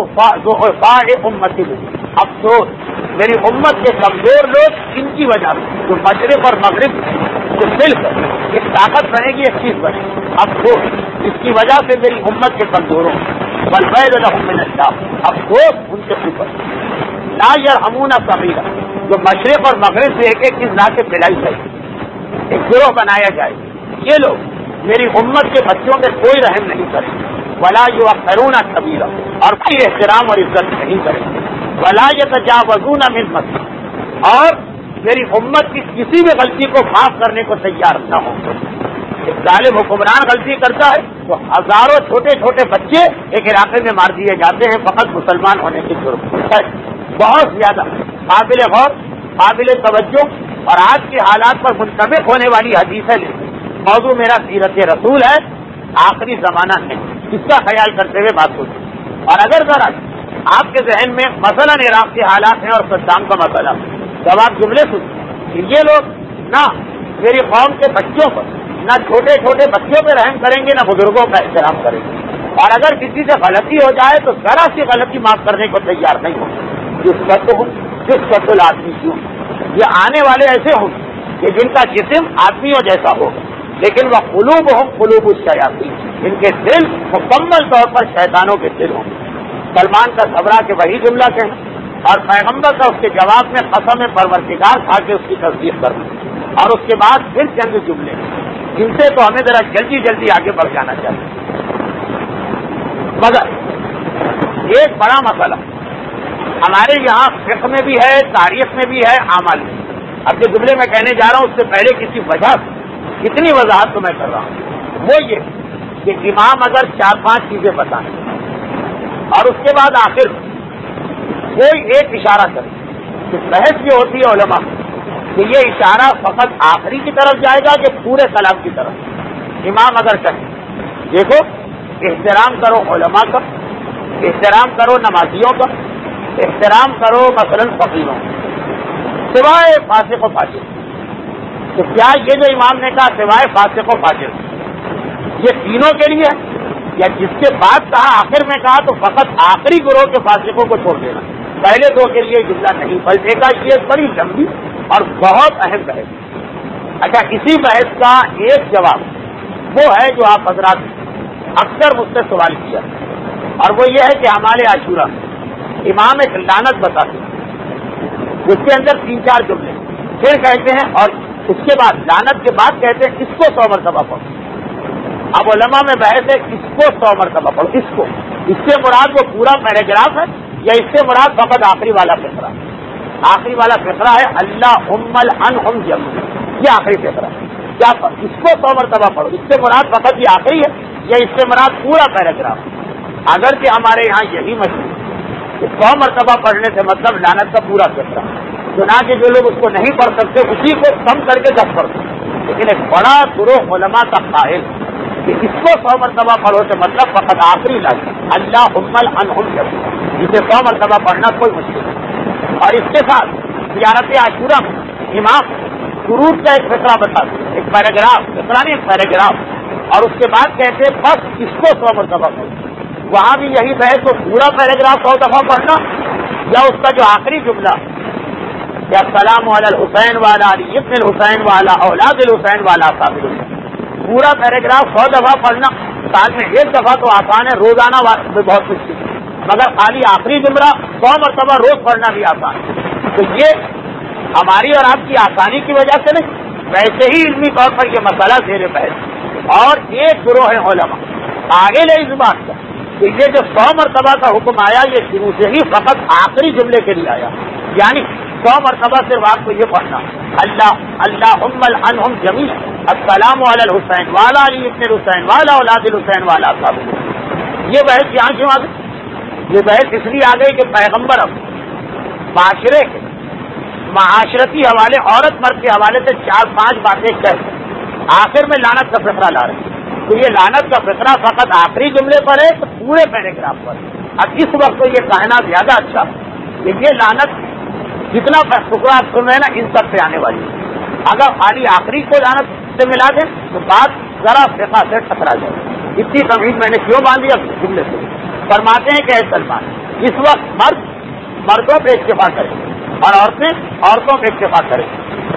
ضعفاء امتی، افسوس میری امت کے کمزور لوگ، ان کی وجہ سے جو مشرق اور مغرب سے مل کر ایک طاقت بنے گی، ایک چیز بنے گی، افسوس اس کی وجہ سے میری امت کے کمزوروں، بلویل لہم من النار، افسوس ان کے اوپر، لا یرحمون صغیرا، جو مشرق اور مغرب سے ایک چیز لا کے پلائی جائے گی، ایک گروہ بنایا جائے گا۔ یہ لوگ میری امت کے بچوں میں کوئی رحم نہیں کریں گے، ولا یؤخرون کبیرا، اور کوئی احترام اور عزت نہیں کریں گے، ولا یتجاوزون من مسجد، اور میری امت کی کسی بھی غلطی کو معاف کرنے کو تیار نہ ہوں گے۔ ایک ظالم حکمران غلطی کرتا ہے تو ہزاروں چھوٹے چھوٹے بچے ایک علاقے میں مار دیے جاتے ہیں فقط مسلمان ہونے کے جرم میں۔ بہت زیادہ قابل غور، قابل توجہ اور آج کے حالات پر منطبق ہونے والی حدیث ہے۔ موضوع میرا سیرت رسول ہے، آخری زمانہ ہے، اس کا خیال کرتے ہوئے بات ہوتی۔ اور اگر ذرا آپ کے ذہن میں مثلاً عراق کے حالات ہیں اور صدام کا مسئلہ، جب آپ جملے سنیں کہ یہ لوگ نہ میری قوم کے بچوں پر، نہ چھوٹے چھوٹے بچوں پہ رحم کریں گے، نہ بزرگوں کا احترام کریں گے، اور اگر کسی سے غلطی ہو جائے تو ذرا سی غلطی معاف کرنے کو تیار نہیں ہو. جس قتل آدمی کیوں یہ آنے والے ایسے ہوں کہ جن کا جسم آدمیوں جیسا ہو لیکن وہ قلوب ہوں قلوب الشیاطین، ان کے دل مکمل طور پر شیطانوں کے دل ہوں. سلمان کا گھبرا کے وہی جملہ کہنا اور پیغمبر کا اس کے جواب میں قسم پروردگار کھا کے اس کی تصدیق کرنا اور اس کے بعد پھر چند جملے جن سے تو ہمیں ذرا جلدی جلدی آگے بڑھ جانا چاہیے. مگر ایک بڑا مسئلہ ہمارے یہاں فقہ میں بھی ہے، تاریخ میں بھی ہے، اعمال میں. اب جو جملے میں کہنے جا رہا ہوں اس سے پہلے کسی وجہ کتنی وضاحت تو میں کر رہا ہوں، وہ یہ کہ امام اگر 4-5 چیزیں بتائیں اور اس کے بعد آخر کوئی ایک اشارہ کرے تو بحث یہ ہوتی ہے علماء کہ یہ اشارہ فقط آخری کی طرف جائے گا کہ پورے کلام کی طرف. امام اگر کہیں دیکھو احترام کرو علماء کا، احترام کرو نمازیوں کا، احترام کرو مثلا فقیروں سوائے فاسق و فاجر، تو کیا یہ جو امام نے کہا سوائے فاسق و فاجر یہ تینوں کے لیے یا جس کے بعد کہا آخر میں کہا تو فقط آخری گروہ کے فاسقوں کو چھوڑ دینا، پہلے دو کے لیے جملہ نہیں پلٹے گا؟ یہ بڑی لمبی اور بہت اہم بحث. اچھا اسی بحث کا ایک جواب وہ ہے جو آپ حضرات اکثر مجھ سے سوال کیا اور وہ یہ ہے کہ ہمارے عاشورہ امام ایک لعنت بتاتے ہیں اس کے اندر 3-4 جملے پھر کہتے ہیں اور اس کے بعد لعنت کے بعد کہتے ہیں اس کو 100 مرتبہ پڑھو. اب علماء میں بحث ہے اس کو 100 مرتبہ پڑھو. اس سے مراد وہ پورا پیراگراف ہے یا اس سے مراد فقط آخری والا فقرہ؟ آخری والا فقرہ ہے اللہ عنہم جميعا، یہ آخری فقرہ ہے. کیا اس کو 100 مرتبہ پڑھو اس سے مراد فقط یہ آخری ہے یا اس سے مراد پورا پیراگراف؟ اگر کہ ہمارے یہاں یہی مشہور کہ 100 مرتبہ پڑھنے سے مطلب لعنت کا پورا فقرہ، چنانچہ جو لوگ اس کو نہیں پڑھ سکتے اسی کو کم کر کے 10 پڑھتے. لیکن ایک بڑا گروہ علماء کا قائل کہ اس کو 100 مرتبہ پڑھو سے مطلب فقط آخری لفظ اللہ عنہم جميعا، جسے 100 مرتبہ پڑھنا کوئی مشکل نہیں. اور اس کے ساتھ زیارت عاشورہ امام سرود کا ایک فقرہ بتاتے ہیں، ایک پیراگراف، فقرہ نہیں ایک پیراگراف، اور اس کے بعد کہتے ہیں بس اس کو 100 مرتبہ پڑھو. وہاں بھی یہی بحث وہ پورا پیراگراف 100 دفعہ پڑھنا یا اس کا جو آخری جملہ یا السلام علی الحسین والا علی ابن الحسین والا اولاد الحسین والا صاحب الحسین، پورا پیراگراف 100 دفعہ پڑھنا سال میں 1 دفعہ تو آسان ہے، روزانہ میں بہت مشکل ہے، مگر خالی آخری جملہ 100 مرتبہ روز پڑھنا بھی آسان ہے. تو یہ ہماری اور آپ کی آسانی کی وجہ سے نہیں، ویسے ہی علمی طور پر یہ مسئلہ زیر بحث. اور ایک گروہ ہے علماء آگے لے اس بات کا کہ یہ جو 100 مرتبہ کا حکم آیا یہ شروع سے ہی فقط آخری جملے کے لیے آیا، یعنی 100 مرتبہ صرف آپ کو یہ پڑھنا اللہ عنہم جميعا السلام علی الحسین والا علی ابن الحسین والا اولاد الحسین والا صاحب. یہ بحث یہاں کیوں آ گئی؟ یہ بحث اس لیے آ گئی کہ پیغمبر اب معاشرے کے معاشرتی حوالے عورت مرد کے حوالے سے 4-5 باتیں کہتے آخر میں لعنت کا فقرہ لا رہے ہیں. تو یہ لعنت کا فقرہ فقط آخری جملے پر ہے تو پورے پیراگراف پر. اب اس وقت تو یہ کہنا زیادہ اچھا کہ یہ لعنت جتنا فقرہ آپ سن رہے ہیں نا ان سب سے آنے والی ہے. اگر خالی آخری کو لعنت سے ملا دیں تو بات ذرا فقہ سے ٹکرا جائے. اتنی تمیز میں نے کیوں باندھی اب جملے سے فرماتے ہیں کہ اے سلمان اس وقت مرد مردوں پہ اکتفا کریں اور عورتیں عورتوں پہ اکتفا کریں.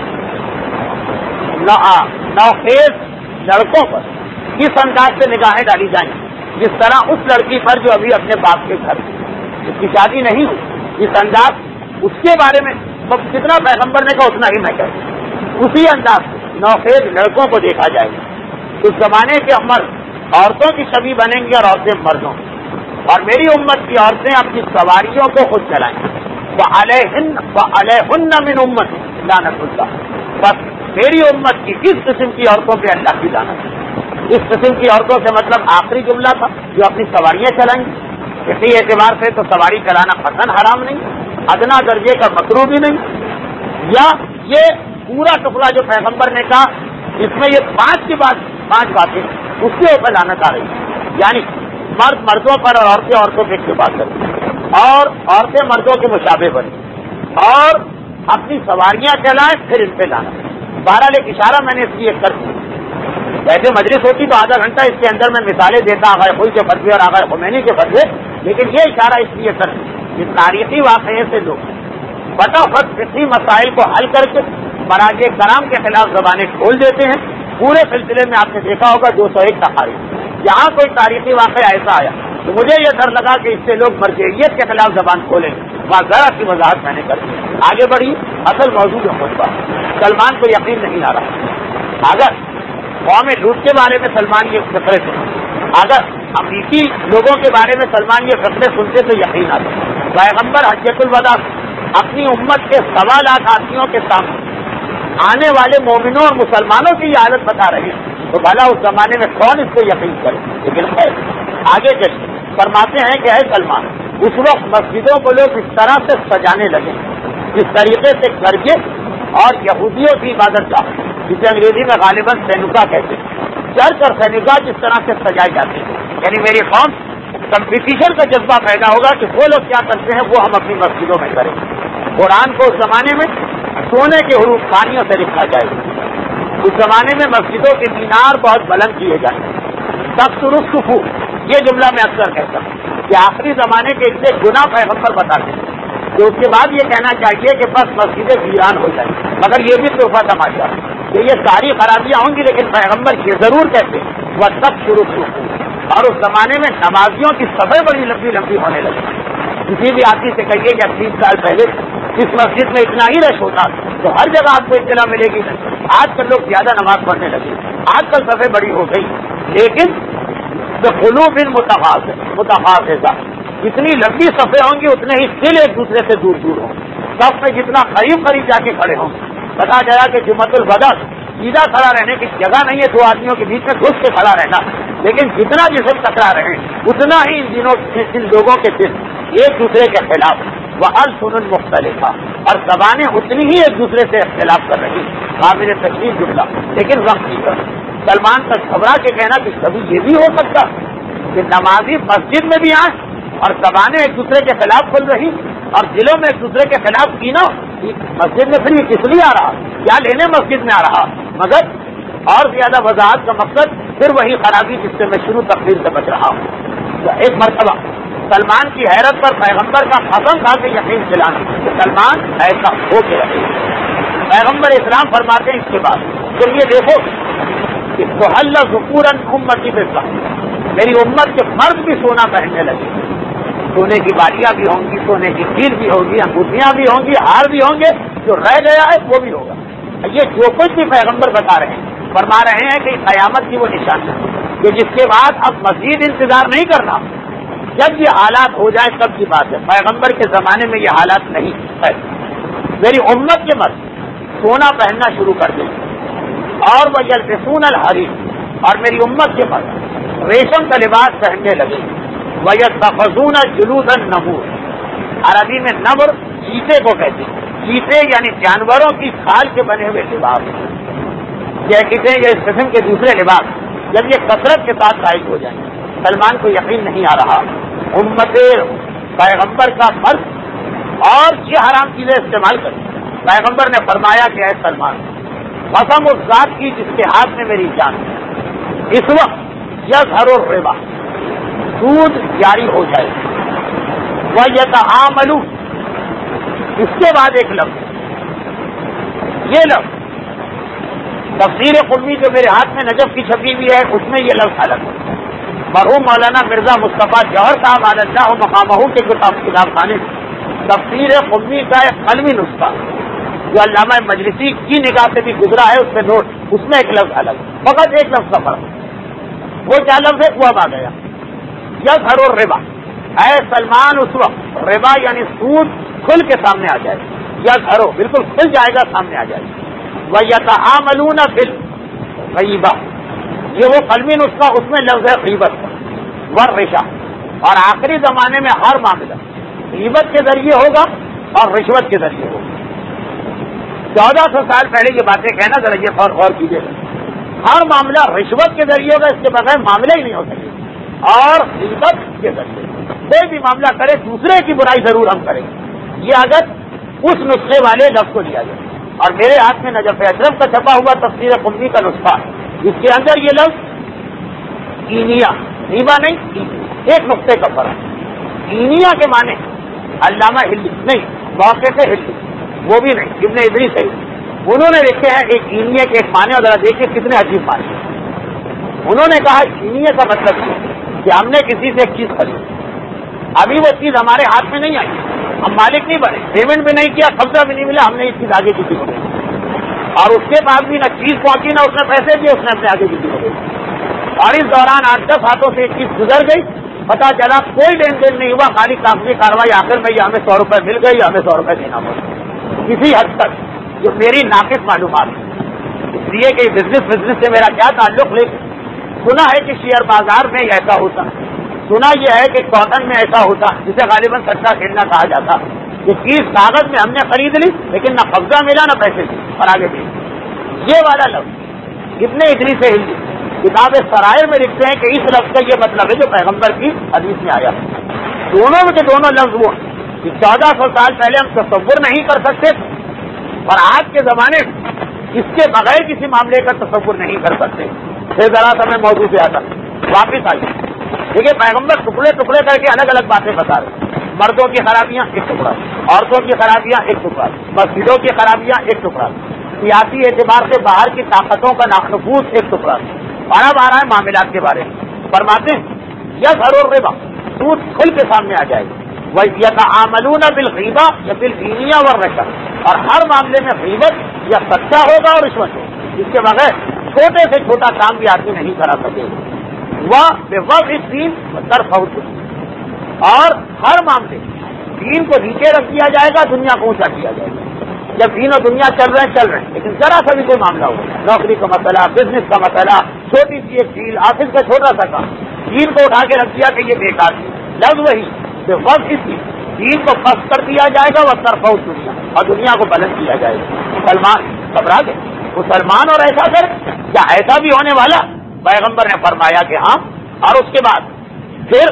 نوخیز لڑکوں پر کس انداز سے نگاہیں ڈالی جائیں جس طرح اس لڑکی پر جو ابھی اپنے باپ کے گھر اس کی شادی نہیں ہوئی، اس انداز اس کے بارے میں جتنا پیغمبر نے کہا اتنا ہی میں کہتا ہوں. اسی انداز سے نوخیز لڑکوں کو دیکھا جائے گا. اس زمانے کے مرد عورتوں کی شبیہ بنیں گی اور عورتیں مردوں کی، اور میری امت کی عورتیں اپنی سواریوں کو خود چلائیں گی. وعلیہن من امتی لعنت اللہ. بس میری امت کی اس قسم کی عورتوں پہ اللہ کی لعنت ہے. اس قسم کی عورتوں سے مطلب آخری جملہ تھا جو اپنی سواریاں چلائیں گی. اسی اعتبار سے تو سواری چلانا قطعاً حرام نہیں، ادنا درجے کا مکروہ بھی نہیں. یا یہ پورا ٹکڑا جو پیغمبر نے کہا اس میں یہ 5 باتیں اس کے اوپر لعنت آ رہی ہے، یعنی مرد مردوں پر اور عورتیں عورتوں پہ اکتفا کریں اور عورتیں مردوں کے مشابہ بنیں اور اپنی سواریاں چلائیں پھر ان پہ لانا. بہرحال ایک اشارہ میں نے اس لیے کر دیا ویسے مجلس ہوتی تو آدھا گھنٹہ اس کے اندر میں مثالیں دیتا آغا خوئی کے فتوے اور آغا خمینی کے فتوے، لیکن یہ اشارہ اس لیے کر اس تاریخی واقعے سے لوگ فٹافٹ فقہی مسائل کو حل کر کے مراجع کرام کے خلاف زبانیں کھول دیتے ہیں. پورے سلسلے میں آپ نے دیکھا ہوگا 201 تقاریر. جہاں کوئی تاریخی واقعہ ایسا آیا تو مجھے یہ ڈر لگا کہ اس سے لوگ مرجعیت کے خلاف زبان کھولیں گے. وہاں ذرا کی وضاحت میں نے کر دی. آگے بڑھی اصل موضوع ہے خطبہ. سلمان کو یقین نہیں آ رہا. اگر قوم لوٹ کے بارے میں سلمان یہ فقرے سنتے، اگر امریکی لوگوں کے بارے میں سلمان یہ فقرے سنتے تو یقین آتا. پیغمبر حجۃ الوداع اپنی امت کے 1.25 لاکھ آدمیوں کے سامنے آنے والے مومنوں اور مسلمانوں کی یہ حالت بتا رہے ہیں تو بھلا اس زمانے میں کون اس کو یقین کرے. لیکن آگے چلیے فرماتے ہیں کہ اے سلمان، اس وقت مسجدوں کو لوگ اس طرح سے سجانے لگے جس طریقے سے کرگس اور یہودیوں کی عبادت کا، جسے انگریزی میں غالباً سینکا کہتے ہیں، چرچ اور سینکا جس طرح سے سجائے جاتے ہیں. یعنی میری قوم کمپٹیشن کا جذبہ پیدا ہوگا کہ وہ لوگ کیا کرتے ہیں وہ ہم اپنی مسجدوں میں کریں. قرآن کو اس زمانے میں سونے کے حروف خانیوں سے لکھا جائے گا. اس زمانے میں مسجدوں کے مینار بہت بلند کیے جائیں. تخت الصفو یہ جملہ میں اکثر کہتا ہوں کہ آخری زمانے کے اتنے گناہ پیغمبر بتاتے ہیں کہ اس کے بعد یہ کہنا چاہیے کہ بس مسجدیں ویران ہو جائیں. مگر یہ بھی تحفہ تماشا کہ یہ ساری خرابیاں ہوں گی، لیکن پیغمبر یہ ضرور کہتے ہیں وہ سب شروع. اور اس زمانے میں نمازیوں کی صفیں بڑی لمبی لمبی ہونے لگی. کسی بھی آدمی سے کہیے کہ 30 سال پہلے اس مسجد میں اتنا ہی رش ہوتا تو ہر جگہ آپ کو اطلاع ملے گی. آج کل لوگ زیادہ نماز پڑھنے لگے، آج کل صفیں بڑی ہو گئی، لیکن قلوب متفاوتہ جتنی لمبی صفیں ہوں گی اتنے ہی دل ایک دوسرے سے دور دور ہوں. صف میں جتنا قریب قریب جا کے کھڑے ہوں. بتا گیا کہ جمعۃ الوداع سیدھا کھڑا رہنے کی جگہ نہیں ہے، 2 آدمیوں کے بیچ میں گھس کے کھڑا رہنا، لیکن جتنا جسم ٹکرا رہے اتنا ہی ان لوگوں کے دل ایک دوسرے کے خلاف وہ السنن مختلف اور زبانیں اتنی ہی ایک دوسرے سے اختلاف کر رہی. قابل تشریف جملہ، لیکن وقت کی کر سلمان کا گھبرا کے کہنا کہ کبھی یہ بھی ہو سکتا کہ نمازی مسجد میں بھی آئیں اور زبانیں ایک دوسرے کے خلاف کھل رہی اور دلوں میں ایک دوسرے کے خلاف کینا. مسجد میں پھر یہ کس لیے آ رہا، کیا لینے مسجد میں آ رہا؟ مگر اور زیادہ وضاحت کا مقصد پھر وہی خرابی جس سے میں شروع تقریر سے بچ رہا ہوں. ایک مرتبہ سلمان کی حیرت پر پیغمبر کا قسم تھا کہ یقین دلانا کہ سلمان ایسا ہو کے رہے. پیغمبر اسلام فرماتے ہیں اس کے بعد تم یہ دیکھو کہ سہل ذکورن امتی پہ میری امت کے مرد بھی سونا پہننے لگے. سونے کی بالیاں بھی ہوں گی، سونے کی چیز بھی ہوگی، انگوٹھیاں بھی ہوں گی، ہار بھی ہوں گے، جو رہ گیا ہے وہ بھی ہوگا. یہ جو کچھ بھی پیغمبر بتا رہے ہیں فرما رہے ہیں کہ قیامت کی وہ نشانی ہے کہ جس کے بعد اب مزید انتظار نہیں کرنا. جب یہ حالات ہو جائے تب کی بات ہے. پیغمبر کے زمانے میں یہ حالات نہیں ہے. میری امت کے مرد سونا پہننا شروع کر دیں اور وہ یلبسون الحریر اور میری امت کے مرد ریشم کا لباس پہننے لگے. وَيَتَّخِذُونَ جُلُودَ النَّمُورِ عربی میں نمر چیتے کو کہتے ہیں. چیتے یعنی جانوروں کی کھال کے بنے ہوئے لباس، جیکٹیں یا اس قسم کے دوسرے لباس جب یہ کثرت کے ساتھ ظاہر ہو جائیں. سلمان کو یقین نہیں آ رہا امت پیغمبر کا فرض اور یہ حرام چیزیں استعمال کریں. پیغمبر نے فرمایا کہ اے سلمان، قسم اس ذات کی جس کے ہاتھ میں میری جان ہے، اس وقت یظہر الربا سود جاری ہو جائے. وَيَتَعَامَلُونَ اس کے بعد ایک لفظ، یہ لفظ تفسیر قمی جو میرے ہاتھ میں نجف کی چھپی ہوئی ہے اس میں یہ لفظ الگ ہے. مرحوم مولانا مرزا مصطفیٰ جوہر صاحب علی اللہ مقامہ کے کتاب خانے تفسیر قمی کا ایک قلمی نسخہ جو علامہ مجلسی کی نگاہ سے بھی گزرا ہے اس میں نوٹ، اس میں ایک لفظ الگ، فقط ایک لفظ کا فرق. وہ کیا لفظ ہے وہ اب آ گیا. یظہر الربا، اے سلمان اس وقت ربا یعنی سود کھل کے سامنے آ جائے. یظہر بالکل کھل جائے گا، سامنے آ جائے گا. وَيَتَعَامَلُونَ بِالْغِیبَةِ یہ وہ قلمی نسخہ، اس میں لفظ ہے غیبت والرشا. اور آخری زمانے میں ہر معاملہ غیبت کے ذریعے ہوگا اور رشوت کے ذریعے ہوگا. 1400 سال پہلے یہ باتیں کہنا ذرا یہ غور کیجیے گا. ہر معاملہ رشوت کے ذریعے ہوگا، اس کے بغیر معاملہ ہی نہیں ہو سکے. اور غیبت کے ذریعے کوئی بھی معاملہ کرے دوسرے کی برائی ضرور ہم کریں گے. یہ اگر اس نسخے والے لفظ کو لیا جائے. اور میرے ہاتھ میں نجف اشرف کا چھپا ہوا تفسیر قمی کا نسخہ جس کے اندر یہ لفظ کینیا، ریبا نہیں، ایک نقطے کا فرق. کینیا کے معنی علامہ ہلی نہیں، موقع سے ہلی، وہ بھی نہیں، ابن ادریس سے انہوں نے لکھے ہیں ایک کینیا کے ایک معنی، اور ذرا دیکھیے کتنے عجیب معنی. انہوں نے کہا کینیا کا مطلب کہ ہم نے کسی سے ایک چیز خریدی، ابھی وہ چیز ہمارے ہاتھ میں نہیں آئی، ہم مالک نہیں بنے، پیمنٹ بھی نہیں کیا، قبضہ بھی نہیں ملا، ہم نے یہ چیز آگے کسی کو دی، اور اس کے بعد بھی نہ چیز پہنچی نہ اس نے پیسے دیے، اس نے اپنے آگے کسی کو دی، اور اس دوران 8-10 ہاتھوں سے ایک چیز گزر گئی، پتا چلا کوئی لین دین نہیں ہوا، خالی کاغذی کاروائی، آخر میں یہ ہمیں 100 روپے مل گئی، ہمیں 100 روپے دینا پڑا کسی حد تک، جو میری ناقص معلومات ہے. اس لیے کہ بزنس سے میرا کیا تعلق، لیکن سنا ہے کہ شیئر بازار میں ایسا ہوتا، سنا یہ ہے کہ کاٹن میں ایسا ہوتا، جسے غالباً سٹا کھیلنا کہا جاتا، یہ چیز کاغذ میں ہم نے خرید لی لیکن نہ قبضہ ملا نہ پیسے دی اور آگے بھی. یہ والا لفظ ابن ادریس سے ہندی کتاب سرائر میں لکھتے ہیں کہ اس لفظ کا یہ مطلب ہے جو پیغمبر کی حدیث میں آیا. دونوں میں کے دونوں لفظ وہ کہ 1400 سال پہلے ہم تصور نہیں کر سکتے اور آج کے زمانے اس کے بغیر کسی معاملے کا تصور نہیں کر سکتے. پھر ذرا سا میں موضوع سے آتا واپس آئی. دیکھیے پیغمبر ٹکڑے ٹکڑے کر کے الگ الگ باتیں بتا رہے. مردوں کی خرابیاں ایک ٹکڑا، عورتوں کی خرابیاں ایک ٹکڑا، مسجدوں کی خرابیاں ایک ٹکڑا، سیاسی اعتبار سے باہر کی طاقتوں کا نفوذ ایک ٹکڑا، اور اب آ رہا ہے معاملات کے بارے میں. فرماتے ہیں یا ضرور ربا، سود کھل کے سامنے آ جائے گا. وَيَتَعَامَلُونَ بِالْغِيبَةِ وَبِالْغِينِيَةِ وَالرِّشْوَةِ، اور ہر معاملے میں غیبت یا سچا ہوگا اور رشوت ہوگا. اس کے بغیر چھوٹے سے چھوٹا کام بھی آدمی نہیں کرا سکے گا. وَبِوَضْعِ الدِّينِ وَتَرْفَعُ الدُّنْيَا، اور ہر معاملے دین کو نیچے رکھ دیا جائے گا، دنیا کو اونچا کیا جائے گا. جب دین و دنیا چل رہے ہیں لیکن ذرا سا بھی کوئی معاملہ ہو، نوکری کا مسئلہ، بزنس کا مسئلہ، چھوٹی سی ایک ڈیل، آفس کا چھوٹا سا کام، دین کو اٹھا کے رکھ دیا کہ یہ بیکار ہے. لفظ وہی کہ وقت اس دین کو پست کر دیا جائے گا، وہ طرف دنیا اور دنیا کو بلند کیا جائے گا. مسلمان گھبرا گئے، مسلمان اور ایسا کر کیا ایسا بھی ہونے والا؟ پیغمبر نے فرمایا کہ ہاں. اور اس کے بعد پھر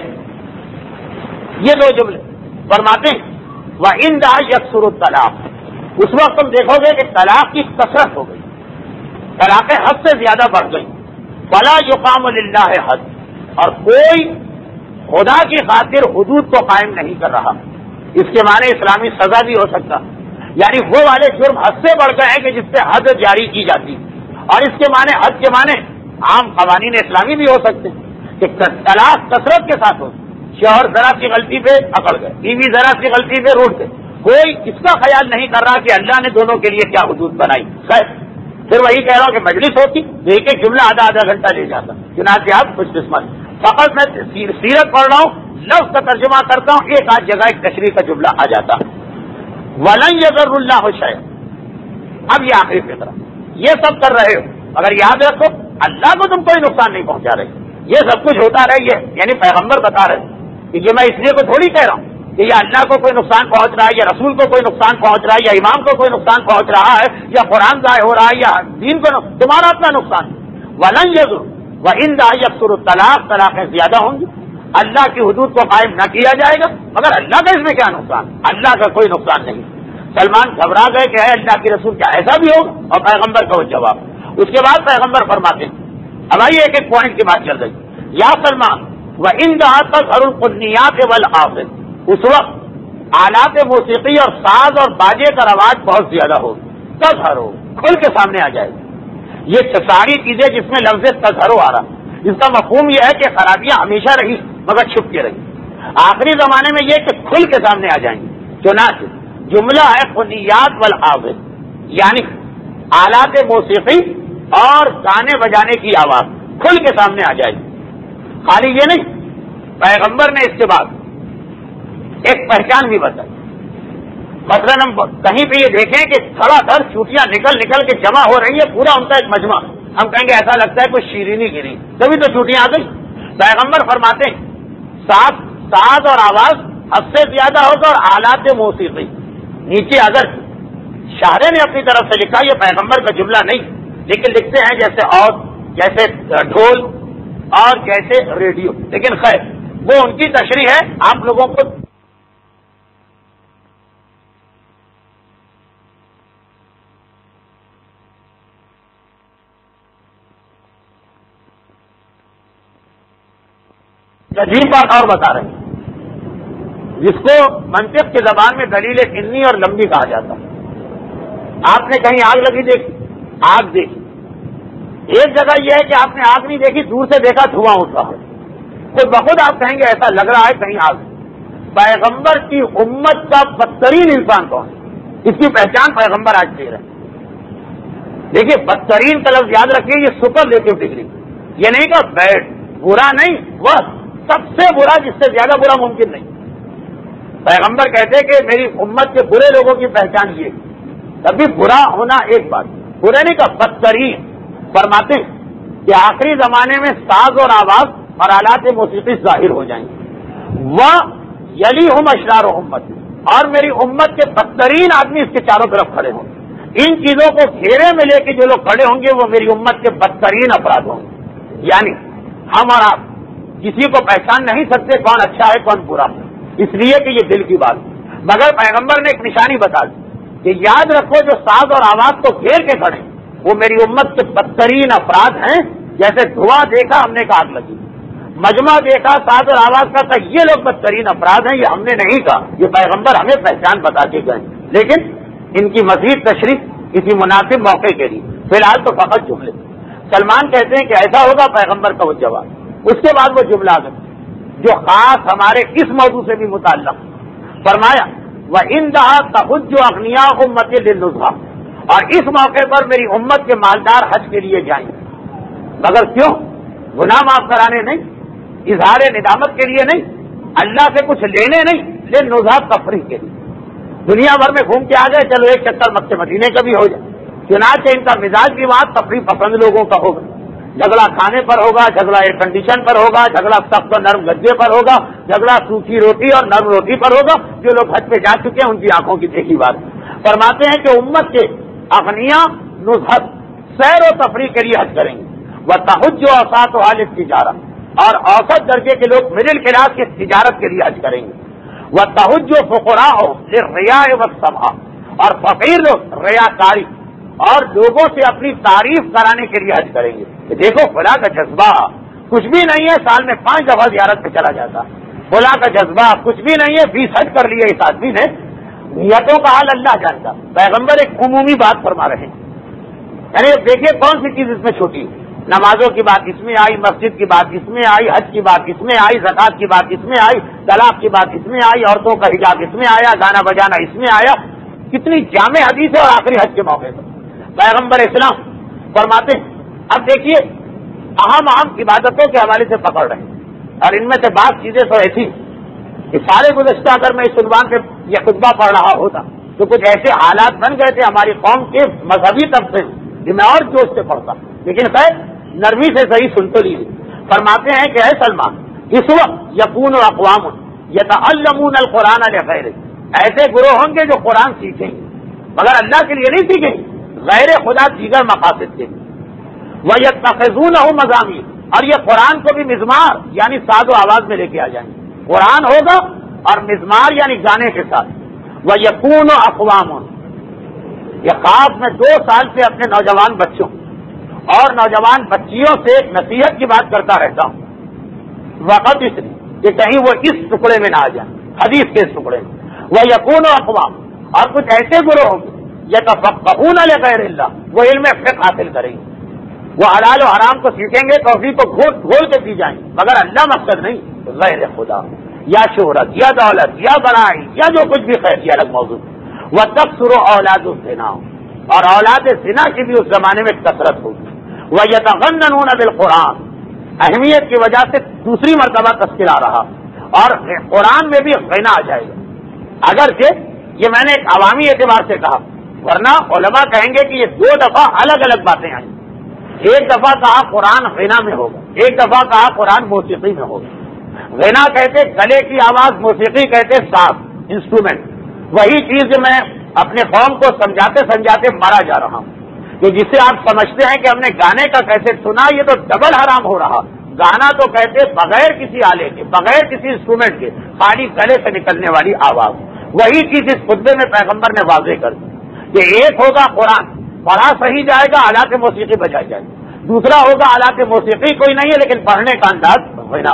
یہ دو جملے فرماتے ہیں وَإِنْدَهَا يَكْثُرُ الطَّلَاقُ، اس وقت تم دیکھو گے کہ طلاق کی کثرت ہو گئی، طلاقیں حد سے زیادہ بڑھ گئی. فَلَا يُقَامُ لِلَّهِ حد، اور کوئی خدا کی خاطر حدود کو قائم نہیں کر رہا. اس کے معنی اسلامی سزا بھی ہو سکتا، یعنی وہ والے جرم حد سے بڑھ گئے ہیں کہ جس سے حد جاری کی جاتی. اور اس کے معنی حد کے معنی عام قوانین اسلامی بھی ہو سکتے ہیں کہ طلاق کثرت کے ساتھ ہو. شوہر ذرا سی غلطی پہ اکڑ گئے، بیوی ذرا سی غلطی پہ روٹ گئے، کوئی اس کا خیال نہیں کر رہا کہ اللہ نے دونوں کے لیے کیا حدود بنائی. خیر پھر وہی کہہ رہا ہوں کہ مجلس ہوتی ایک ایک جملہ آدھا گھنٹہ لے جاتا. چنانچہ آپ خوش قسمت، فقط میں سیرت پڑھ رہا ہوں، لفظ کا ترجمہ کرتا ہوں، ایک آدھ جگہ ایک تشریح کا جملہ آ جاتا. وَلَن يَضُرَّ اللَّهُ شَيْئًا، اب یہ آخری فقرہ، یہ سب کر رہے ہو مگر یاد رکھو اللہ کو تم کوئی نقصان نہیں پہنچا رہے. یہ سب کچھ ہوتا رہی ہے، یعنی پیغمبر بتا رہے کہ یہ میں اس لیے کو تھوڑی کہہ رہا ہوں کہ یا اللہ کو کوئی نقصان پہنچ رہا ہے، یا رسول کو کوئی نقصان پہنچ رہا ہے، یا امام کو کوئی نقصان پہنچ رہا ہے، یا قرآن ضائع ہو رہا ہے، یا دین کو تمہارا اپنا نقصان. وَلَن يَضُرَّ وَإِنْدَهَا يَكْثُرُ الطَّلَاقُ، طلاقیں زیادہ ہوں گی، اللہ کی حدود کو قائم نہ کیا جائے گا. مگر اللہ کا اس میں کیا نقصان؟ اللہ کا کوئی نقصان نہیں. سلمان گھبرا گئے کہ ہے اللہ کے رسول کیا ایسا بھی ہوگا؟ اور پیغمبر کا وہ جواب. اس کے بعد پیغمبر فرماتے ہیں، اب آئیے ایک ایک پوائنٹ کی بات چل رہی. یا سلمان وَإِنْدَهَا تَظْهَرُ الْقُنِّيَّاتِ وَالْحَافِظ، اس وقت آلات موسیقی اور ساز اور باجے کا رواج بہت زیادہ ہوگا. تظہرو کھل کے سامنے آ جائے گا. یہ ساری چیزیں جس میں لفظ تظہرو آ رہا، اس کا مفہوم یہ ہے کہ خرابیاں ہمیشہ رہی مگر چھپ کے رہی. آخری زمانے میں یہ کہ کھل کے سامنے آ جائیں گے. چنانچہ جملہ ہے قنیات والحافظ، یعنی آلات موسیقی اور گانے بجانے کی آواز کھل کے سامنے آ جائے گی. خالی یہ نہیں، پیغمبر نے اس کے بعد ایک پہچان بھی بتائی. مثلاً ہم کہیں پہ یہ دیکھیں کہ تھوڑا دھڑ چوٹیاں نکل نکل کے جمع ہو رہی ہے، پورا ان کا ایک مجمع، ہم کہیں گے ایسا لگتا ہے کوئی شیرینی گری، تبھی تو چوٹیاں آ گئی. پیغمبر فرماتے ہیں ساز اور آواز حد سے زیادہ ہوگا اور آلات موسیقی. نیچے اگر شاعر نے اپنی طرف سے لکھا، یہ پیغمبر کا جملہ نہیں، لیکن لکھتے ہیں جیسے اور جیسے ڈھول اور جیسے ریڈیو، لیکن خیر وہ ان کی تشریح ہے. آپ لوگوں کو عجیب بات اور بتا رہے ہیں، جس کو منطق کی زبان میں دلیل انی اور لمبی کہا جاتا ہے۔ آپ نے کہیں آگ لگی دیکھی، آگ دیکھی، ایک جگہ یہ ہے کہ آپ نے آگ نہیں دیکھی، دور سے دیکھا دھواں اٹھ رہا ہے، خود بخود آپ کہیں گے ایسا لگ رہا ہے کہیں آگ۔ پیغمبر کی امت کا بدترین انسان کون ہے؟ اس کی پہچان پیغمبر آج دے رہے ہیں۔ دیکھیے بدترین کا لفظ یاد رکھیے، یہ سپرلیٹو ڈگری، یہ نہیں کہ بیڈ، برا نہیں، وہ سب سے برا، جس سے زیادہ برا ممکن نہیں۔ پیغمبر کہتے کہ میری امت کے برے لوگوں کی پہچان یہ، کبھی برا ہونا ایک بات، برے نہیں کہ بدترین۔ فرماتے ہیں کہ آخری زمانے میں ساز اور آواز اور آلات موسیقی ظاہر ہو جائیں گے، وہ یلی ہم اشرار امت، اور میری امت کے بدترین آدمی اس کے چاروں طرف کھڑے ہوں گے۔ ان چیزوں کو گھیرے میں لے کے جو لوگ کھڑے ہوں گے وہ میری امت کے بدترین افراد ہوں گے۔ یعنی ہم اور آپ کسی کو پہچان نہیں سکتے کون اچھا ہے کون برا ہے، اس لیے کہ یہ دل کی بات ہے۔ مگر پیغمبر نے ایک نشانی بتا دی کہ یاد رکھو جو ساز اور آواز کو گھیر کے کھڑے وہ میری امت کے بدترین افراد ہیں۔ جیسے دھواں دیکھا ہم نے کہا آگ لگی، مجمع دیکھا ساز اور آواز کا تھا، یہ لوگ بدترین افراد ہیں، یہ ہم نے نہیں کہا، یہ پیغمبر ہمیں پہچان بتا کے گئے۔ لیکن ان کی مزید تشریح کسی مناسب موقع کے لیے، فی الحال تو فقط جملے۔ سلمان کہتے ہیں کہ ایسا ہوگا، پیغمبر کا وہ جواب، اس کے بعد وہ جملہ آگے جو خاص ہمارے اس موضوع سے بھی متعلق فرمایا، وَإِنَّهَا تَحُجُّ أَغْنِيَاءَ أُمَّتِي لِلنُّزْهَىٰ، اور اس موقع پر میری امت کے مالدار حج کے لیے جائیں گے، مگر کیوں؟ گناہ معاف کرانے نہیں، اظہار ندامت کے لیے نہیں، اللہ سے کچھ لینے نہیں، للنُّزْهَىٰ تفریح کے لیے۔ دنیا بھر میں گھوم کے آ گئے، چلو ایک چکر مکہ مدینے کا بھی ہو جائے۔ چنانچہ ان کا مزاج بھی وہاں تفریح پسند لوگوں کا ہوگا، جھگڑا کھانے پر ہوگا، جھگڑا ایئر کنڈیشن پر ہوگا، جھگڑا سخت اور نرم گدے پر ہوگا، جھگڑا سوکھی روٹی اور نرم روٹی پر ہوگا۔ جو لوگ حج پہ جا چکے ہیں ان کی آنکھوں کی دیکھی بات۔ فرماتے ہیں کہ امت کے اغنیاء نزہت سیر و تفریح کے لیے حج کریں گے، وہ تحج و اوساط و حال تجارت، اور اوسط درجے کے لوگ مڈل کلاس کی تجارت کے لیے حج کریں گے، وہ تحج و فقراء للرياء والسمعة، اور فقیر لوگ ریاکاری اور لوگوں سے اپنی تعریف کرانے کے لیے حج کریں گے کہ دیکھو فلاں کا جذبہ کچھ بھی نہیں ہے، سال میں 5 دفعہ زیارت پہ چلا جاتا، فلاں کا جذبہ کچھ بھی نہیں ہے، 20 حج کر لیے اس آدمی نے۔ نیتوں کا حال اللہ جانتا، پیغمبر ایک عمومی بات فرما رہے ہیں، یعنی دیکھیے کون سی چیز اس میں چھوٹی ہے، نمازوں کی بات اس میں آئی، مسجد کی بات اس میں آئی، حج کی بات اس میں آئی، زکات کی بات اس میں آئی، طلاق کی بات اس میں آئی، عورتوں کا حجاب اس میں آیا، گانا بجانا اس میں آیا۔ کتنی جامع حدیث ہے، اور آخری حج کے موقع پر پیغمبر اسلام فرماتے ہیں اب دیکھیے اہم عبادتوں کے حوالے سے پکڑ رہے ہیں، اور ان میں سے بعض چیزیں تو ایسی کہ سارے گزشتہ اگر میں اس عنوان پہ یہ خطبہ پڑھ رہا ہوتا تو کچھ ایسے حالات بن گئے تھے ہماری قوم کے مذہبی طبقے میں جو میں اور جوش سے پڑھتا، لیکن خیر نرمی سے صحیح سن تو لیجیے۔ فرماتے ہیں کہ اے سلمان، اس وقت یکون اقوام یتعلمون القرآن لغیرہ، ایسے گروہ ہوں گے جو قرآن سیکھیں گے مگر اللہ کے لیے نہیں سیکھیں گے، غیر خدا دیگر مقاصد کے لیے۔ وَيَتَّخِذُونَهُ مَزَامِيرَ، اور یہ قرآن کو بھی مزمار یعنی ساز و آواز میں لے کے آ جائیں گے، قرآن ہوگا اور مزمار یعنی گانے کے ساتھ۔ وَيَكُونُ أَقْوَامٌ، یہ خاص میں 2 سال سے اپنے نوجوان بچوں اور نوجوان بچیوں سے ایک نصیحت کی بات کرتا رہتا ہوں، وقت اس لیے کہ کہیں وہ اس ٹکڑے میں نہ آ جائیں، حدیث کے اس ٹکڑے میں۔ وَيَكُونُ أَقْوَامٌ، اور کچھ ایسے گروہ ہوں گے یتفقهون لغیر اللہ، وہ علم فقہ حاصل کریں گے، وہ حلال و حرام کو سیکھیں گے، توحید کو گھول کے پی جائیں گے مگر اللہ مقصد نہیں، غیر خدا یا شہرت یا دولت یا بڑائی یا جو کچھ بھی خیر، یہ الگ موضوع۔ وَتَكْثُرُ أَوْلَادُ الزِّنَا، اور اولاد زنا کی بھی اس زمانے میں کثرت ہوگی۔ وَيَتَغَنَّنُونَ بِالْقُرْآنِ، اہمیت کی وجہ سے دوسری مرتبہ تذکرہ رہا، اور قرآن میں بھی غنا آ جائے گا، اگرچہ یہ میں نے ایک عوامی اعتبار سے کہا، ورنہ علماء کہیں گے کہ یہ 2 دفعہ الگ الگ باتیں آئیں، ایک دفعہ کہا قرآن غنا میں ہوگا، ایک دفعہ کہا قرآن موسیقی میں ہوگا۔ غنا کہتے گلے کی آواز، موسیقی کہتے ساز انسٹرومنٹ، وہی چیز جو میں اپنے قوم کو سمجھاتے سمجھاتے مرا جا رہا ہوں کہ جسے آپ سمجھتے ہیں کہ ہم نے گانے کا کیسے سنا، یہ تو ڈبل حرام ہو رہا۔ گانا تو کہتے بغیر کسی آلے کے، بغیر کسی انسٹرومنٹ کے، خالی گلے سے نکلنے والی آواز، وہی چیز اس خطبے میں پیغمبر نے واضح کر دی کہ ایک ہوگا قرآن پڑھا صحیح جائے گا، آلات موسیقی بجائی جائے گی، دوسرا ہوگا آلات موسیقی کوئی نہیں ہے لیکن پڑھنے کا انداز غنا۔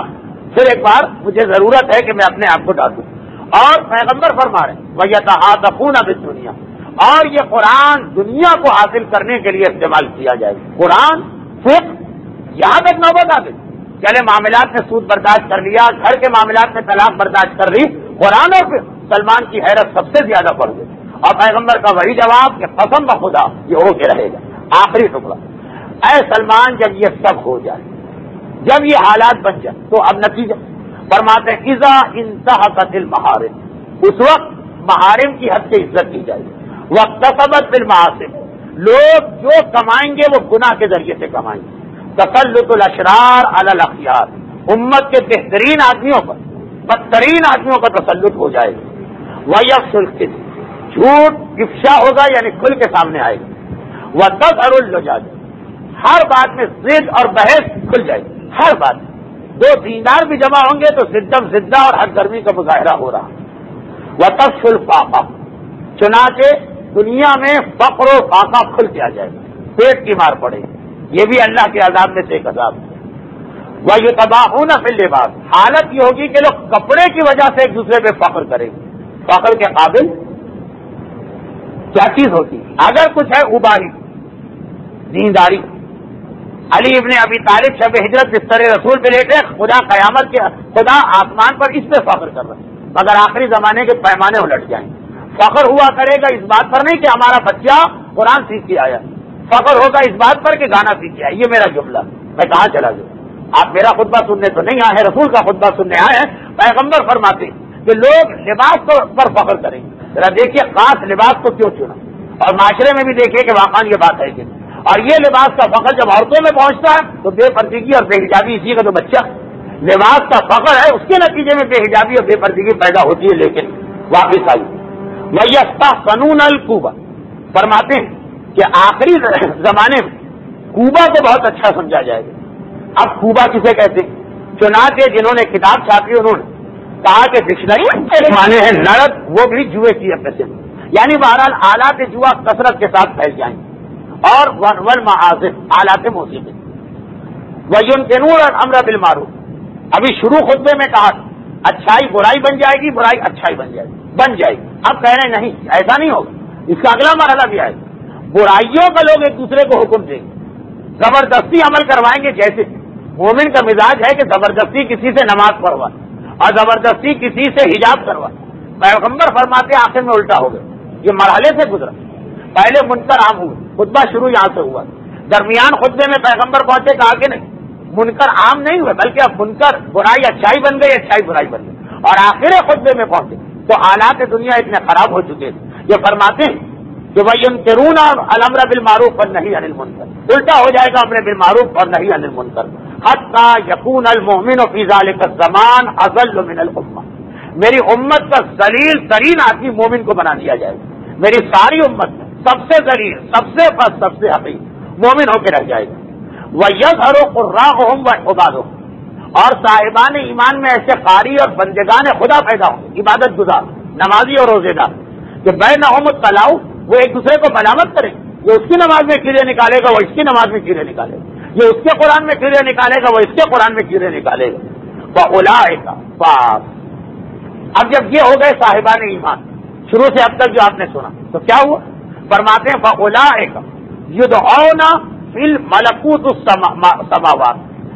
پھر ایک بار مجھے ضرورت ہے کہ میں اپنے آپ کو ڈالوں. اور پیغمبر فرما رہے ہیں وَيَتَحَادَثُونَ بِالدُّنْيَا، اور یہ قرآن دنیا کو حاصل کرنے کے لیے استعمال کیا جائے. قرآن فقہ یہاں تک نوبت آ گئی. چلے معاملات میں سود برداشت کر لیا، گھر کے معاملات میں طلاق برداشت کر لی، قرآن اور پھر سلمان کی حیرت سب سے زیادہ بڑھ گئی. اور پیغمبر کا وہی جواب کہ قسم بخدا یہ ہو کے رہے گا. آخری ٹکڑا، اے سلمان جب یہ سب ہو جائے، جب یہ حالات بن جائے تو اب نتیجہ فرماتے ہیں اذا انتہت المحارم، اس وقت محارم کی حد سے عزت کی جائے گی. واکتسبت بالمعاصی، لوگ جو کمائیں گے وہ گناہ کے ذریعے سے کمائیں گے. تسلط الاشرار علی الاخیار، امت کے بہترین آدمیوں پر بدترین آدمیوں کا تسلط ہو جائے گا. ویفشل الکذب، جھوٹ افشا ہوگا یعنی کھل کے سامنے آئے گا. وتظہر اللجاج، ہر بات میں ضد اور بحث کھل جائے گی. ہر بات دو دیندار بھی جمع ہوں گے تو زدہ اور حد گرمی کا مظاہرہ ہو رہا. وتفشو الفاقہ، چنانچہ دنیا میں فقر و فاقہ کھل کے آ جائے گا، پیٹ کی مار پڑے گی. یہ بھی اللہ کے عذاب میں سے ایک عذاب ہے. وَيُتَبَاحُونَ فِي اللِّبَاسِ، حالت یہ ہوگی کہ لوگ کپڑے کی وجہ سے ایک دوسرے پہ فخر کریں گے. فخر کے قابل کیا چیز ہوتی ہے؟ اگر کچھ ہے اباہی دینداری. علی ابن ابی طالب شب ہجرت بستر رسول پہ لیٹے، خدا آسمان پر اس پہ فخر کر رہا ہے، مگر آخری زمانے کے پیمانے الٹ جائیں. فخر ہوا کرے گا اس بات پر نہیں کہ ہمارا بچہ قرآن سیکھ کے آیا، فخر ہوگا اس بات پر کہ گانا سیکھ کے آیا. یہ میرا جملہ، میں کہاں چلا گیا؟ آپ میرا خطبہ سننے تو نہیں آئے ہیں، رسول کا خطبہ سننے آئے ہیں. پیغمبر فرماتے ہیں کہ لوگ لباس پر فخر کریں گے. ذرا دیکھیے خاص لباس کو کیوں چنا، اور معاشرے میں بھی دیکھیے کہ واقعا یہ بات ہے کہ اور یہ لباس کا فخر جب عورتوں میں پہنچتا ہے تو بے پردگی اور بے حجابی اسی کا تو بچہ لباس کا فخر ہے، اس کے نتیجے میں بے حجابی اور بے پردگی پیدا ہوتی ہے. لیکن واپس آئی وَيَسْتَحْسَنُونَ الْقُوبَةَ، فرماتے ہیں کہ آخری زمانے میں کوبا کو بہت اچھا سمجھا جائے گا. اب کوبا کسے کہتے ہیں؟ چنانچہ جنہوں نے کتاب چھاپی انہوں نے کہا کہ ڈکشنری مانے ہیں لڑت، وہ بھی جوئے کی قسم، یعنی بہرحال آلات جوا کثرت کے ساتھ پھیل جائیں گے. اور والمعازف، آلات موسیقی. وَيُنْكِرُونَ الْأَمْرَ بِالْمَعْرُوفِ، ابھی شروع خطبے میں کہا اچھائی برائی بن جائے گی، برائی اچھائی بن جائے گی. اب کہہ رہے ہیں نہیں ایسا نہیں ہوگا، اس کا اگلا مرحلہ بھی آئے گا. برائیوں کا لوگ ایک دوسرے کو حکم دیں گے، زبردستی عمل کروائیں گے. جیسے مومن کا مزاج ہے کہ زبردستی کسی سے نماز پڑھوائے اور زبردستی کسی سے حجاب کروائے. پیغمبر فرماتے آخر میں الٹا ہو گئے. یہ مرحلے سے گزرا. پہلے منکر عام ہوئے، خطبہ شروع یہاں سے ہوا. درمیان خطبے میں پیغمبر پہنچے، کہا کہ نہیں منکر عام نہیں ہوئے بلکہ اب منکر برائی اچھائی بن گئی، اچھائی برائی بن گئی. اور آخر خطبے میں پہنچے تو حالات دنیا اتنے خراب ہو چکے تھے. یہ فرماتے ہیں کہ وَيُنْكِرُونَ الْأَمْرَ بِالْمَعْرُوفِ وَالنَّهْيَ عَنِ الْمُنكَرِ، الٹا ہو جائے گا امر بالمعروف اور نہی عن المنکر. حَتَّى يَكُونَ الْمُؤْمِنُ فِي ذَلِكَ الزَّمَانِ أَذَلُّ مِنَ الْأُمَّةِ، میری امت کا ذلیل ترین آدمی مومن کو بنا دیا جائے گا. میری ساری امت میں سب سے ذلیل، سب سے پست، سب سے حقیر مومن ہو کے رہ جائے گا. وَيَظْهَرُ قُرَّاؤُهُمْ وَعِبَادُهُمْ، اور صاحبان ایمان میں ایسے قاری اور بندگان خدا پیدا ہوں، عبادت گزار، نمازی اور روزے دار، کہ بینہم التلاؤ، وہ ایک دوسرے کو ملامت کریں. یہ اس کی نماز میں کیڑے نکالے گا، وہ اس کی نماز میں کیڑے نکالے گا. یہ اس کے قرآن میں کیڑے نکالے گا، وہ اس کے قرآن میں کیڑے نکالے گا. فَأُولَٰئِکَ پاس. اب جب یہ ہو گئے صاحبان ایمان، شروع سے اب تک جو آپ نے سنا تو کیا ہوا؟ فرماتے ہیں فَأُولَٰئِکَ يُدْعَوْنَ فِي الْمَلَكُوتِ السَّمَاوَاتِ،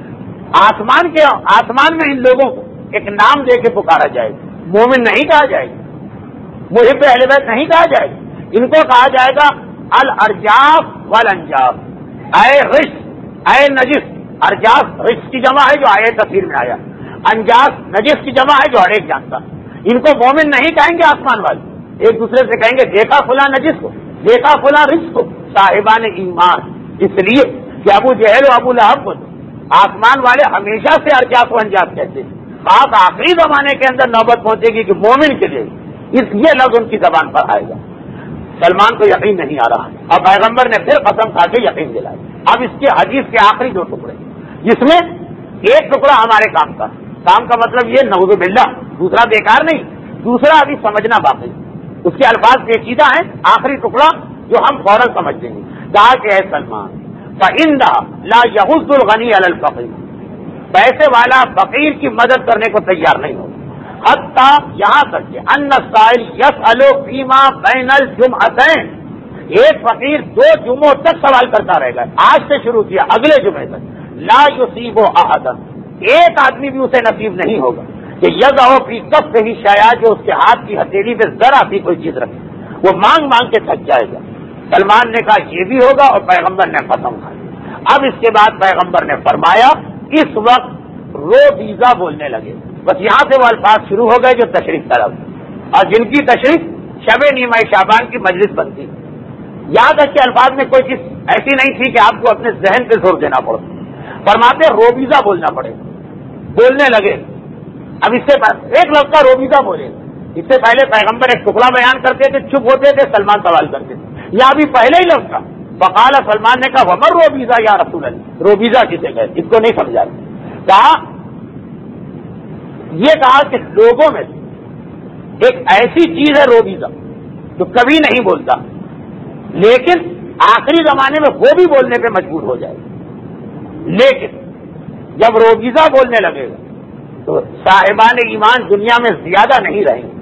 آسمان میں ان لوگوں کو ایک نام دے کے پکارا جائے گا. مومن نہیں کہا جائے گا، محب اہل بیت نہیں کہا جائے گا، ان کو کہا جائے گا الارجاف والانجاف، اے رش، اے نجس. ارجاف رش کی جمع ہے جو آئے تفسیر میں آیا، انجاف نجس کی جمع ہے جو ہر ایک جانتا. ان کو مومن نہیں کہیں گے آسمان والے، ایک دوسرے سے کہیں گے دیکھا فلاں نجس کو، دیکھا فلاں رش کو. صاحبان ایمان، اس لیے کہ ابو جہل و ابو لہب کو آسمان والے ہمیشہ سے ارجاف و انجاف کہتے ہیں. آپ آخری زمانے کے اندر نوبت پہنچے گی کہ مومن کے لیے یہ لفظ ان کی زبان پر آئے گا. سلمان کو یقین نہیں آ رہا اور پیغمبر نے پھر قسم کھا کے یقین دلائی. اب اس کے حدیث کے آخری 2 ٹکڑے، جس میں ایک ٹکڑا ہمارے کام کا مطلب یہ نعوذ باللہ، دوسرا بیکار نہیں، دوسرا ابھی سمجھنا باقی. اس کے الفاظ پیچیدہ ہیں، آخری ٹکڑا جو ہم فوراً سمجھ لیں گے. کہا کہ اے سلمان فَإِنَّ لَا يَحُضُّ الْغَنِيَّ عَلَى الْفَقِيرِ، پیسے والا فقیر کی مدد کرنے کو تیار نہیں ہوگا، حتیٰ یہاں تک کہ ان السائل یسأل فیما بین الجمعتین، ایک فقیر 2 جمعوں تک سوال کرتا رہے گا، آج سے شروع کیا اگلے جمعے تک، لا یصیب احدا، ایک آدمی بھی اسے نصیب نہیں ہوگا کہ یضع فی کفہ شیء، جو اس کے ہاتھ کی ہتھیلی پہ ذرا سی کوئی چیز رکھے، وہ مانگ مانگ کے تھک جائے گا۔ سلمان نے کہا یہ بھی ہوگا، اور پیغمبر نے ختم کر دیا۔ اب اس کے بعد پیغمبر نے فرمایا اس وقت رو ویزا بولنے لگے، بس یہاں سے وہ الفاظ شروع ہو گئے جو تشریف طلب، اور جن کی تشریف شب نیمہ شعبان کی مجلس بنتی۔ یاد رکھے الفاظ میں کوئی چیز ایسی نہیں تھی کہ آپ کو اپنے ذہن پہ زور دینا پڑتا، فرماتے روبیزا بولنا پڑے، بولنے لگے۔ اب اس سے ایک لفظ کا روبیزا بولے، اس سے پہلے پیغمبر ایک ٹکڑا بیان کرتے تھے، چپ ہوتے تھے، سلمان سوال کرتے تھے، یا ابھی پہلے ہی لفظ کا فقال، سلمان نے کہا ومر روبیزا یا رسول اللہ، روبیزا کسے کہتے، اس کو نہیں سمجھا، کہا کہ لوگوں میں ایک ایسی چیز ہے روبیزا جو کبھی نہیں بولتا، لیکن آخری زمانے میں وہ بھی بولنے پہ مجبور ہو جائے، لیکن جب روبیزا بولنے لگے گا تو صاحبان ایمان دنیا میں زیادہ نہیں رہیں گے،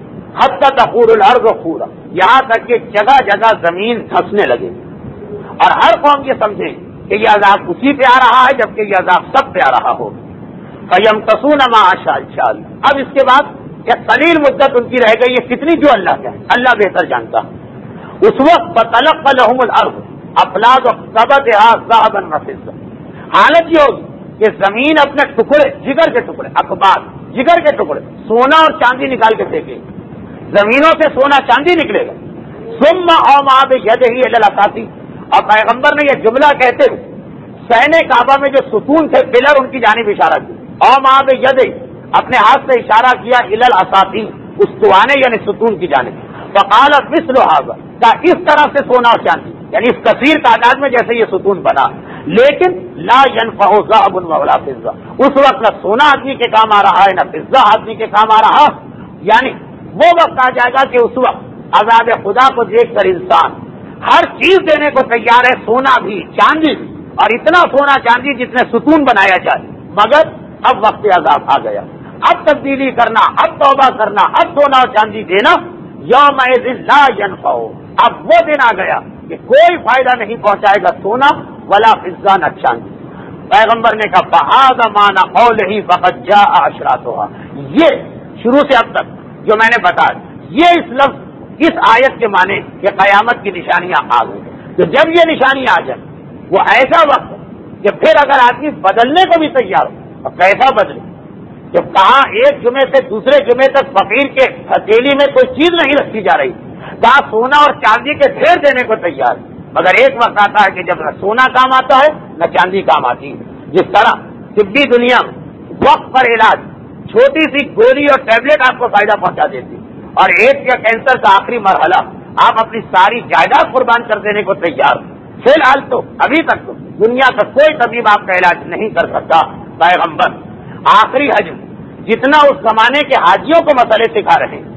حتی تخور الارض خورا، یہاں تک کہ جگہ جگہ زمین دھنسنے لگے، اور ہر قوم یہ سمجھے کہ یہ عذاب اسی پہ آ رہا ہے جبکہ یہ عذاب سب پہ آ رہا ہو۔ فَيَمْتَصُونَ مَا شَاءَ انشاءاللہ، اب اس کے بعد یہ قلیل مدت ان کی رہ گئی ہے، کتنی جو اللہ کا ہے، اللہ بہتر جانتا ہے۔ اس وقت فَتَلَقَّ لَهُمُ الْأَرْضُ أَفْلَاجَ قَبَضِهَا ذَهَبًا وَفِضَّةً، حالت یہ ہوگی کہ زمین اپنے ٹکڑے، جگر کے ٹکڑے، اقباط جگر کے ٹکڑے، سونا اور چاندی نکال کے پھینکے، زمینوں سے سونا چاندی نکلے گا۔ ثُمَّ أَوْمَأَ بِيَدِهِ إِلَى الْأَسَاطِيل، اور پیغمبر نے یہ جملہ کہتے ہوئے سہنے کعبہ میں جو ستون تھے، پلر، ان کی جانب اشارہ کیا، أَوْمَأَ بِيَدِهِ، اپنے ہاتھ سے اشارہ کیا، إِلَى الْأَسَاطِيل، استوانے یعنی ستون کی جانب، فقال مثل هذا، کہ اس طرح سے سونا اور چاندی، یعنی اس کثیر تعداد میں جیسے یہ ستون بنا، لیکن لا ينفع ذهب ولا فضة، اس وقت نہ سونا آدمی کے کام آ رہا ہے نہ فضہ آدمی کے کام آ رہا، یعنی وہ وقت آ جائے گا کہ اس وقت عذاب خدا کو دیکھ کر انسان ہر چیز دینے کو تیار ہے، سونا بھی چاندی بھی، اور اتنا سونا چاندی جتنے ستون بنایا جائے، مگر اب وقت عذاب آ گیا، اب تبدیلی کرنا، اب توبہ کرنا، اب سونا اور چاندی دینا، یومئذ لا ينفع، اب وہ دن آ گیا کہ کوئی فائدہ نہیں پہنچائے گا سونا ولا فضہ نہ چاندی۔ پیغمبر نے کہا فہذا معنی قولہ فقد جاء اشراطها، یہ شروع سے اب تک جو میں نے بتایا، یہ اس لفظ اس آیت کے معنی کہ قیامت کی نشانیاں آ گئی، تو جب یہ نشانیاں آ جائیں وہ ایسا وقت ہے کہ پھر اگر آدمی بدلنے کو بھی تیار ہو، اور کیسا بدلے، جب کہاں ایک جمعے سے دوسرے جمعے تک فقیر کے ہتھیلی میں کوئی چیز نہیں رکھی جا رہی، کہاں سونا اور چاندی کے ڈھیر دینے کو تیار ہے، مگر ایک وقت آتا ہے کہ جب نہ سونا کام آتا ہے نہ چاندی کام آتی ہے۔ جس طرح طبی دنیا وقت پر علاج، چھوٹی سی گولی اور ٹیبلٹ آپ کو فائدہ پہنچا دیتی، اور ایڈز یا کینسر کا آخری مرحلہ آپ اپنی ساری جائیداد قربان کر دینے کو تیار، فی الحال تو ابھی تک تو دنیا کا کوئی طبیب آپ کا علاج نہیں کر سکتا۔ پیغمبر آخری حج جتنا اس زمانے کے حاجیوں کو مسئلے سکھا رہے ہیں،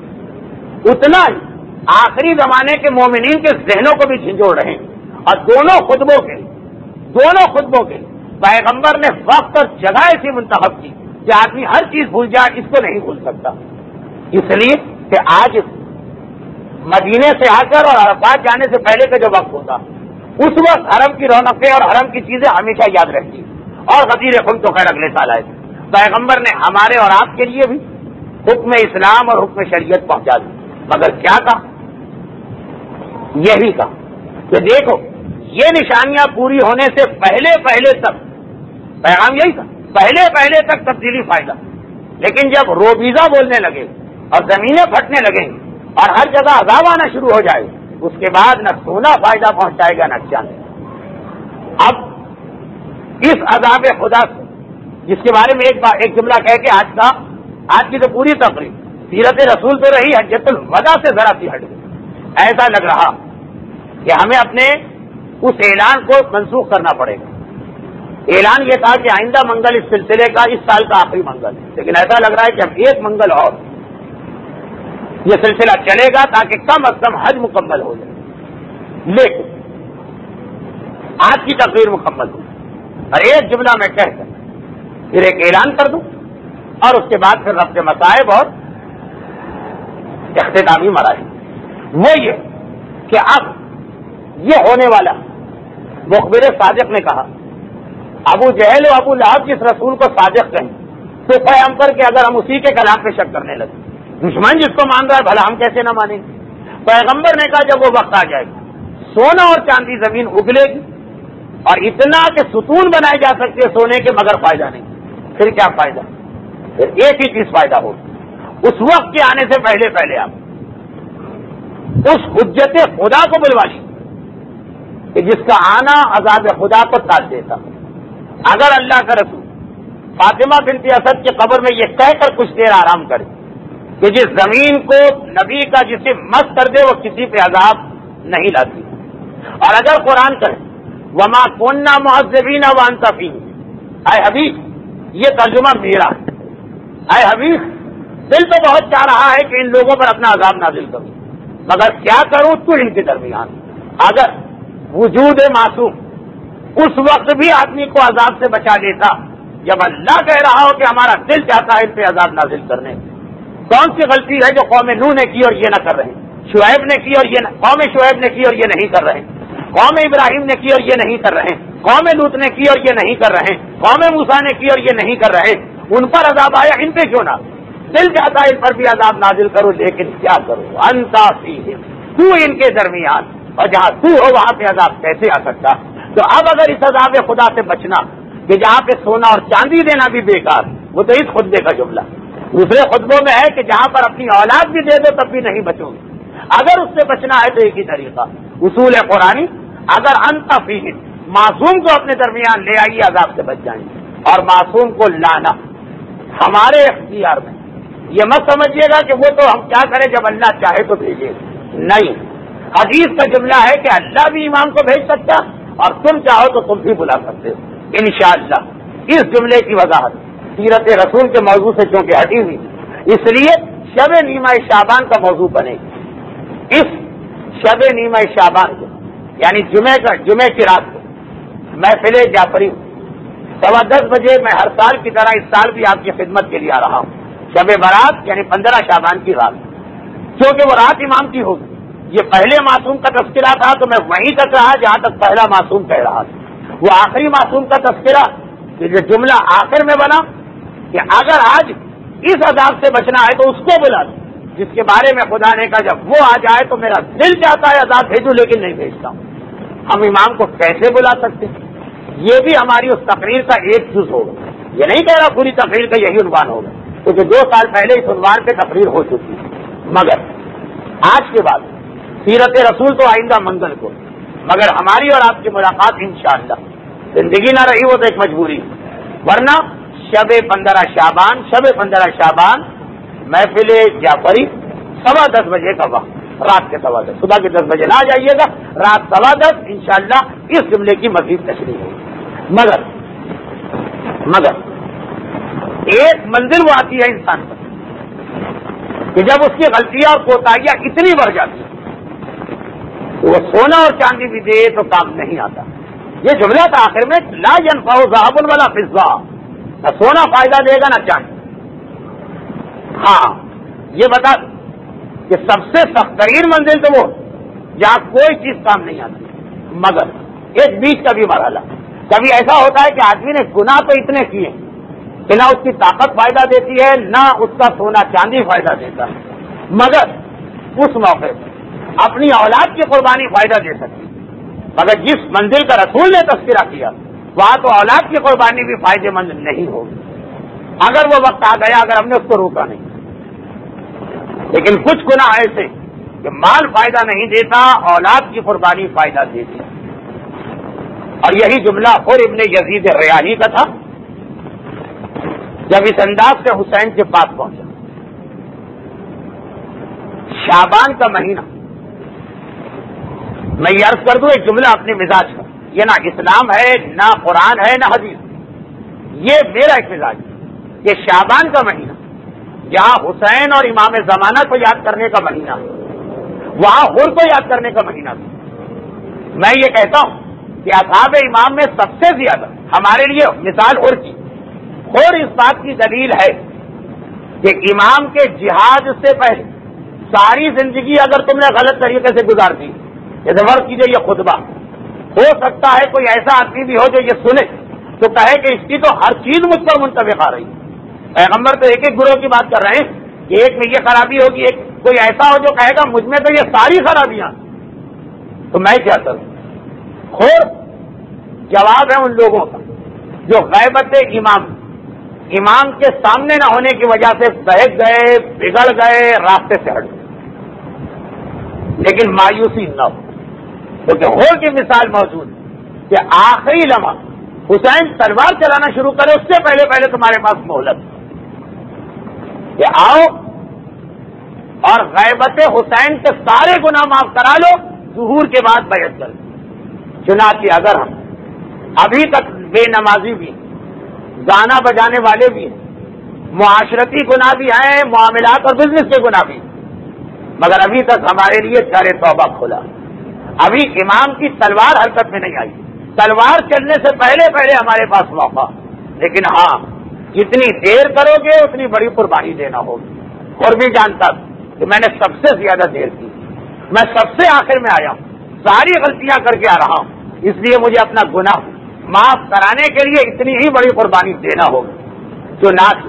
اتنا ہی آخری زمانے کے مومنین کے ذہنوں کو بھی جھنجھوڑ رہے ہیں، اور دونوں خطبوں کے پیغمبر نے وقت اور جگہ ایسی منتخب کی کہ آدمی ہر چیز بھول جائے، اس کو نہیں بھول سکتا، اس لیے کہ آج مدینے سے آ کر اور عرفات جانے سے پہلے کا جو وقت ہوتا، اس وقت حرم کی رونقیں اور حرم کی چیزیں ہمیشہ یاد رہتی، اور غدیر خم تو خیر اگلے سال آئے۔ پیغمبر نے ہمارے اور آپ کے لیے بھی حکم اسلام اور حکم شریعت پہنچا دی، مگر کیا کہا؟ یہی کہا کہ دیکھو یہ نشانیاں پوری ہونے سے پہلے تک، پیغام یہی تھا، پہلے تک تبدیلی فائدہ، لیکن جب روبیزا بولنے لگے اور زمینیں پھٹنے لگیں اور ہر جگہ عذاب آنا شروع ہو جائے، اس کے بعد نہ سونا فائدہ پہنچائے گا نہ چاندی۔ اب اس عذاب خدا سے جس کے بارے میں ایک جملہ کہہ کے آج کی تو پوری تقریب سیرت رسول تو رہی، حجۃ الوداع سے ذرا سی ہٹ گئی، ایسا لگ رہا کہ ہمیں اپنے اس اعلان کو منسوخ کرنا پڑے گا۔ اعلان یہ تھا کہ آئندہ منگل اس سلسلے کا اس سال کا آخری منگل ہے، لیکن ایسا لگ رہا ہے کہ اب ایک منگل اور یہ سلسلہ چلے گا تاکہ کم از کم حج مکمل ہو جائے، لیکن آج کی تقریر مکمل ہو، اور ایک جملہ میں کہہ کر پھر ایک اعلان کر دوں اور اس کے بعد پھر رفع مصائب اور اختتامی مراحل۔ وہ یہ کہ اب یہ ہونے والا، مخبر صادق نے کہا ابو جہل و ابو لہب جس رسول کو صادق کہیں تو پیغمبر کہ اگر ہم اسی کے کلام پہ شک کرنے لگے، دشمن جس کو مان رہا ہے بھلا ہم کیسے نہ مانیں گے؟ پیغمبر نے کہا جب وہ وقت آ جائے گا سونا اور چاندی زمین اگلے گی اور اتنا کہ ستون بنائے جا سکتے سونے کے مگر فائدہ نہیں، پھر کیا فائدہ؟ پھر ایک ہی چیز فائدہ ہوگی، اس وقت کے آنے سے پہلے پہلے آپ اس حجت خدا کو بلوا لیجیے کہ جس کا آنا عذاب خدا کو ٹال دیتا۔ اگر اللہ کا رسول فاطمہ بنت اسد کی قبر میں یہ کہہ کر کچھ دیر آرام کرے کہ جس زمین کو نبی کا جسے مس کر دے وہ کسی پہ عذاب نہیں لاتی، اور اگر قرآن کہے وما كنا معذبین وانت فیہم، اے حبیب یہ ترجمہ میرا ہے، اے حبیب دل تو بہت چاہ رہا ہے کہ ان لوگوں پر اپنا عذاب نازل کروں، مگر کیا کروں تو ان کے درمیان۔ اگر وجود معصوم اس وقت بھی آدمی کو عذاب سے بچا لیتا جب اللہ کہہ رہا ہو کہ ہمارا دل چاہتا ہے ان پہ عذاب نازل کرنے۔ کون سی غلطی ہے جو قوم نوح نے کی اور یہ نہ کر رہے ہیں، شعیب نے کی اور یہ قوم شعیب نے کی اور یہ نہیں کر رہے ہیں، قوم ابراہیم نے کی اور یہ نہیں کر رہے ہیں، قوم لوط نے کی اور یہ نہیں کر رہے ہیں، قوم موسیٰ نے کی اور یہ نہیں کر رہے، ان پر عذاب آیا ان پہ کیوں نہ؟ دل چاہتا ہے ان پر بھی عذاب نازل کرو، لیکن کیا کرو؟ انت فیہم، تو ان کے درمیان، اور جہاں تو ہو وہاں پہ عذاب کیسے آ سکتا؟ تو اب اگر اس عذاب خدا سے بچنا کہ جہاں پہ سونا اور چاندی دینا بھی بیکار، وہ تو اس خطبے کا جملہ۔ دوسرے خطبوں میں ہے کہ جہاں پر اپنی اولاد بھی دے دو تب بھی نہیں بچو گے۔ اگر اس سے بچنا ہے تو ایک ہی طریقہ، اصول قرآنی، اگر انت فیہم، معصوم کو اپنے درمیان لے آئیے عذاب سے بچ جائیں گے، اور معصوم کو لانا ہمارے اختیار میں۔ یہ مت سمجھیے گا کہ وہ تو ہم کیا کریں جب اللہ چاہے تو بھیجے، نہیں، حدیث کا جملہ ہے کہ اللہ بھی امام کو بھیج سکتا اور تم چاہو تو تم بھی بلا سکتے ہو انشاءاللہ۔ اس جملے کی وضاحت سیرت رسول کے موضوع سے چونکہ ہٹی ہوئی، اس لیے شب نیمہ شعبان کا موضوع بنے گی۔ اس شب نیمہ شعبان کو یعنی جمعے کی رات کو محفل جعفری 10:15 بجے میں ہر سال کی طرح اس سال بھی آپ کی خدمت کے لیے آ رہا ہوں۔ شب برات یعنی 15 شعبان کی رات، کیونکہ وہ رات امام کی ہوگی۔ یہ پہلے معصوم کا تذکرہ تھا تو میں وہیں تک رہا جہاں تک پہلا معصوم کہہ رہا تھا، وہ آخری معصوم کا تذکرہ جو جملہ آخر میں بنا کہ اگر آج اس عذاب سے بچنا ہے تو اس کو بلا دو جس کے بارے میں خدا نے کہا جب وہ آ جائے تو میرا دل چاہتا ہے عذاب بھیجوں لیکن نہیں بھیجتا ہوں۔ ہم امام کو کیسے بلا سکتے؟ یہ بھی ہماری اس تقریر کا ایک جز ہوگا، یہ نہیں کہہ رہا پوری تقریر کا یہی عنوان ہوگا، کیونکہ 2 سال پہلے اس عنوان پہ تقریر ہو چکی ہے۔ مگر آج کے بعد سیرت رسول تو آئندہ منگل کو، مگر ہماری اور آپ کی ملاقات انشاءاللہ، زندگی نہ رہی وہ تو ایک مجبوری، ورنہ شب 15 شعبان محفل جعفری 10:15 بجے کا وقت، رات کے 10:15، صبح کے 10 بجے نہ آ جائیے گا، رات 10:15 انشاءاللہ اس جملے کی مزید تشریح ہوگی۔ مگر ایک منزل وہ آتی ہے انسان پر کہ جب اس کی غلطیاں اور کوتاہیاں اتنی بڑھ جاتی ہیں وہ سونا اور چاندی بھی دے تو کام نہیں آتا۔ یہ جملہ تھا آخر میں، لا ينفع ذهب ولا فضة، نہ سونا فائدہ دے گا نہ چاندی۔ ہاں یہ بتا کہ سب سے سخت ترین منزل تو وہ جہاں کوئی چیز کام نہیں آتی، مگر ایک بیچ کا بھی مرحلہ، کبھی ایسا ہوتا ہے کہ آدمی نے گناہ تو اتنے کیے کہ نہ اس کی طاقت فائدہ دیتی ہے نہ اس کا سونا چاندی فائدہ دیتا ہے، مگر اس موقع پر اپنی اولاد کی قربانی فائدہ دے سکتی، مگر جس منزل کا رسول نے تذکرہ کیا وہاں تو اولاد کی قربانی بھی فائدے مند نہیں ہوگی اگر وہ وقت آ گیا، اگر ہم نے اس کو روکا نہیں۔ لیکن کچھ گناہ ایسے کہ مال فائدہ نہیں دیتا، اولاد کی قربانی فائدہ دیتی، اور یہی جملہ خور ابن یزید ریاحی کا تھا جب اس انداز سے حسین کے پاس پہنچا۔ شعبان کا مہینہ، میں یہ عرض کر دوں ایک جملہ اپنے مزاج کا، یہ نہ اسلام ہے نہ قرآن ہے نہ حدیث، یہ میرا ایک مزاج ہے کہ شعبان کا مہینہ جہاں حسین اور امام زمانہ کو یاد کرنے کا مہینہ، وہاں حر کو یاد کرنے کا مہینہ تھا۔ میں یہ کہتا ہوں کہ اصحاب امام میں سب سے زیادہ ہمارے لیے مثال حر کی، اور اس بات کی دلیل ہے کہ امام کے جہاد سے پہلے ساری زندگی اگر تم نے غلط طریقے سے گزار دی، جیسے فرض کیجیے یہ خطبہ، ہو سکتا ہے کوئی ایسا آدمی بھی ہو جو یہ سنے تو کہے کہ اس کی تو ہر چیز مجھ پر منطبق آ رہی ہے۔ پیغمبر تو ایک ایک گروہ کی بات کر رہے ہیں کہ ایک میں یہ خرابی ہوگی، ایک کوئی ایسا ہو جو کہے گا مجھ میں تو یہ ساری خرابیاں، تو میں کیا کروں؟ خود جواب ہے ان لوگوں کا جو غیبت امام کے سامنے نہ ہونے کی وجہ سے بہک گئے، بگڑ گئے، راستے سے ہٹ گئے، لیکن مایوسی نہ ہو، کیونکہ ہو کی مثال موجود ہے کہ آخری لمحہ حسین تلوار چلانا شروع کرے اس سے پہلے تمہارے پاس مہلت کہ آؤ اور غیبت حسین کے سارے گناہ معاف کرا لو، ظہور کے بعد بیعت کر لو۔ چنانچہ اگر ہم ابھی تک بے نمازی بھی، گانا بجانے والے بھی ہیں، معاشرتی گناہ بھی ہیں، معاملات اور بزنس کے گناہ بھی، مگر ابھی تک ہمارے لیے در توبہ کھلا، ابھی امام کی تلوار حرکت میں نہیں آئی، تلوار چلنے سے پہلے ہمارے پاس موقع، لیکن ہاں جتنی دیر کرو گے اتنی بڑی قربانی دینا ہوگی۔ اور بھی جانتا کہ میں نے سب سے زیادہ دیر کی، میں سب سے آخر میں آیا ہوں، ساری غلطیاں کر کے آ رہا ہوں، اس لیے مجھے اپنا گناہ معاف کرانے کے لیے اتنی ہی بڑی قربانی دینا ہوگی۔ چنانچہ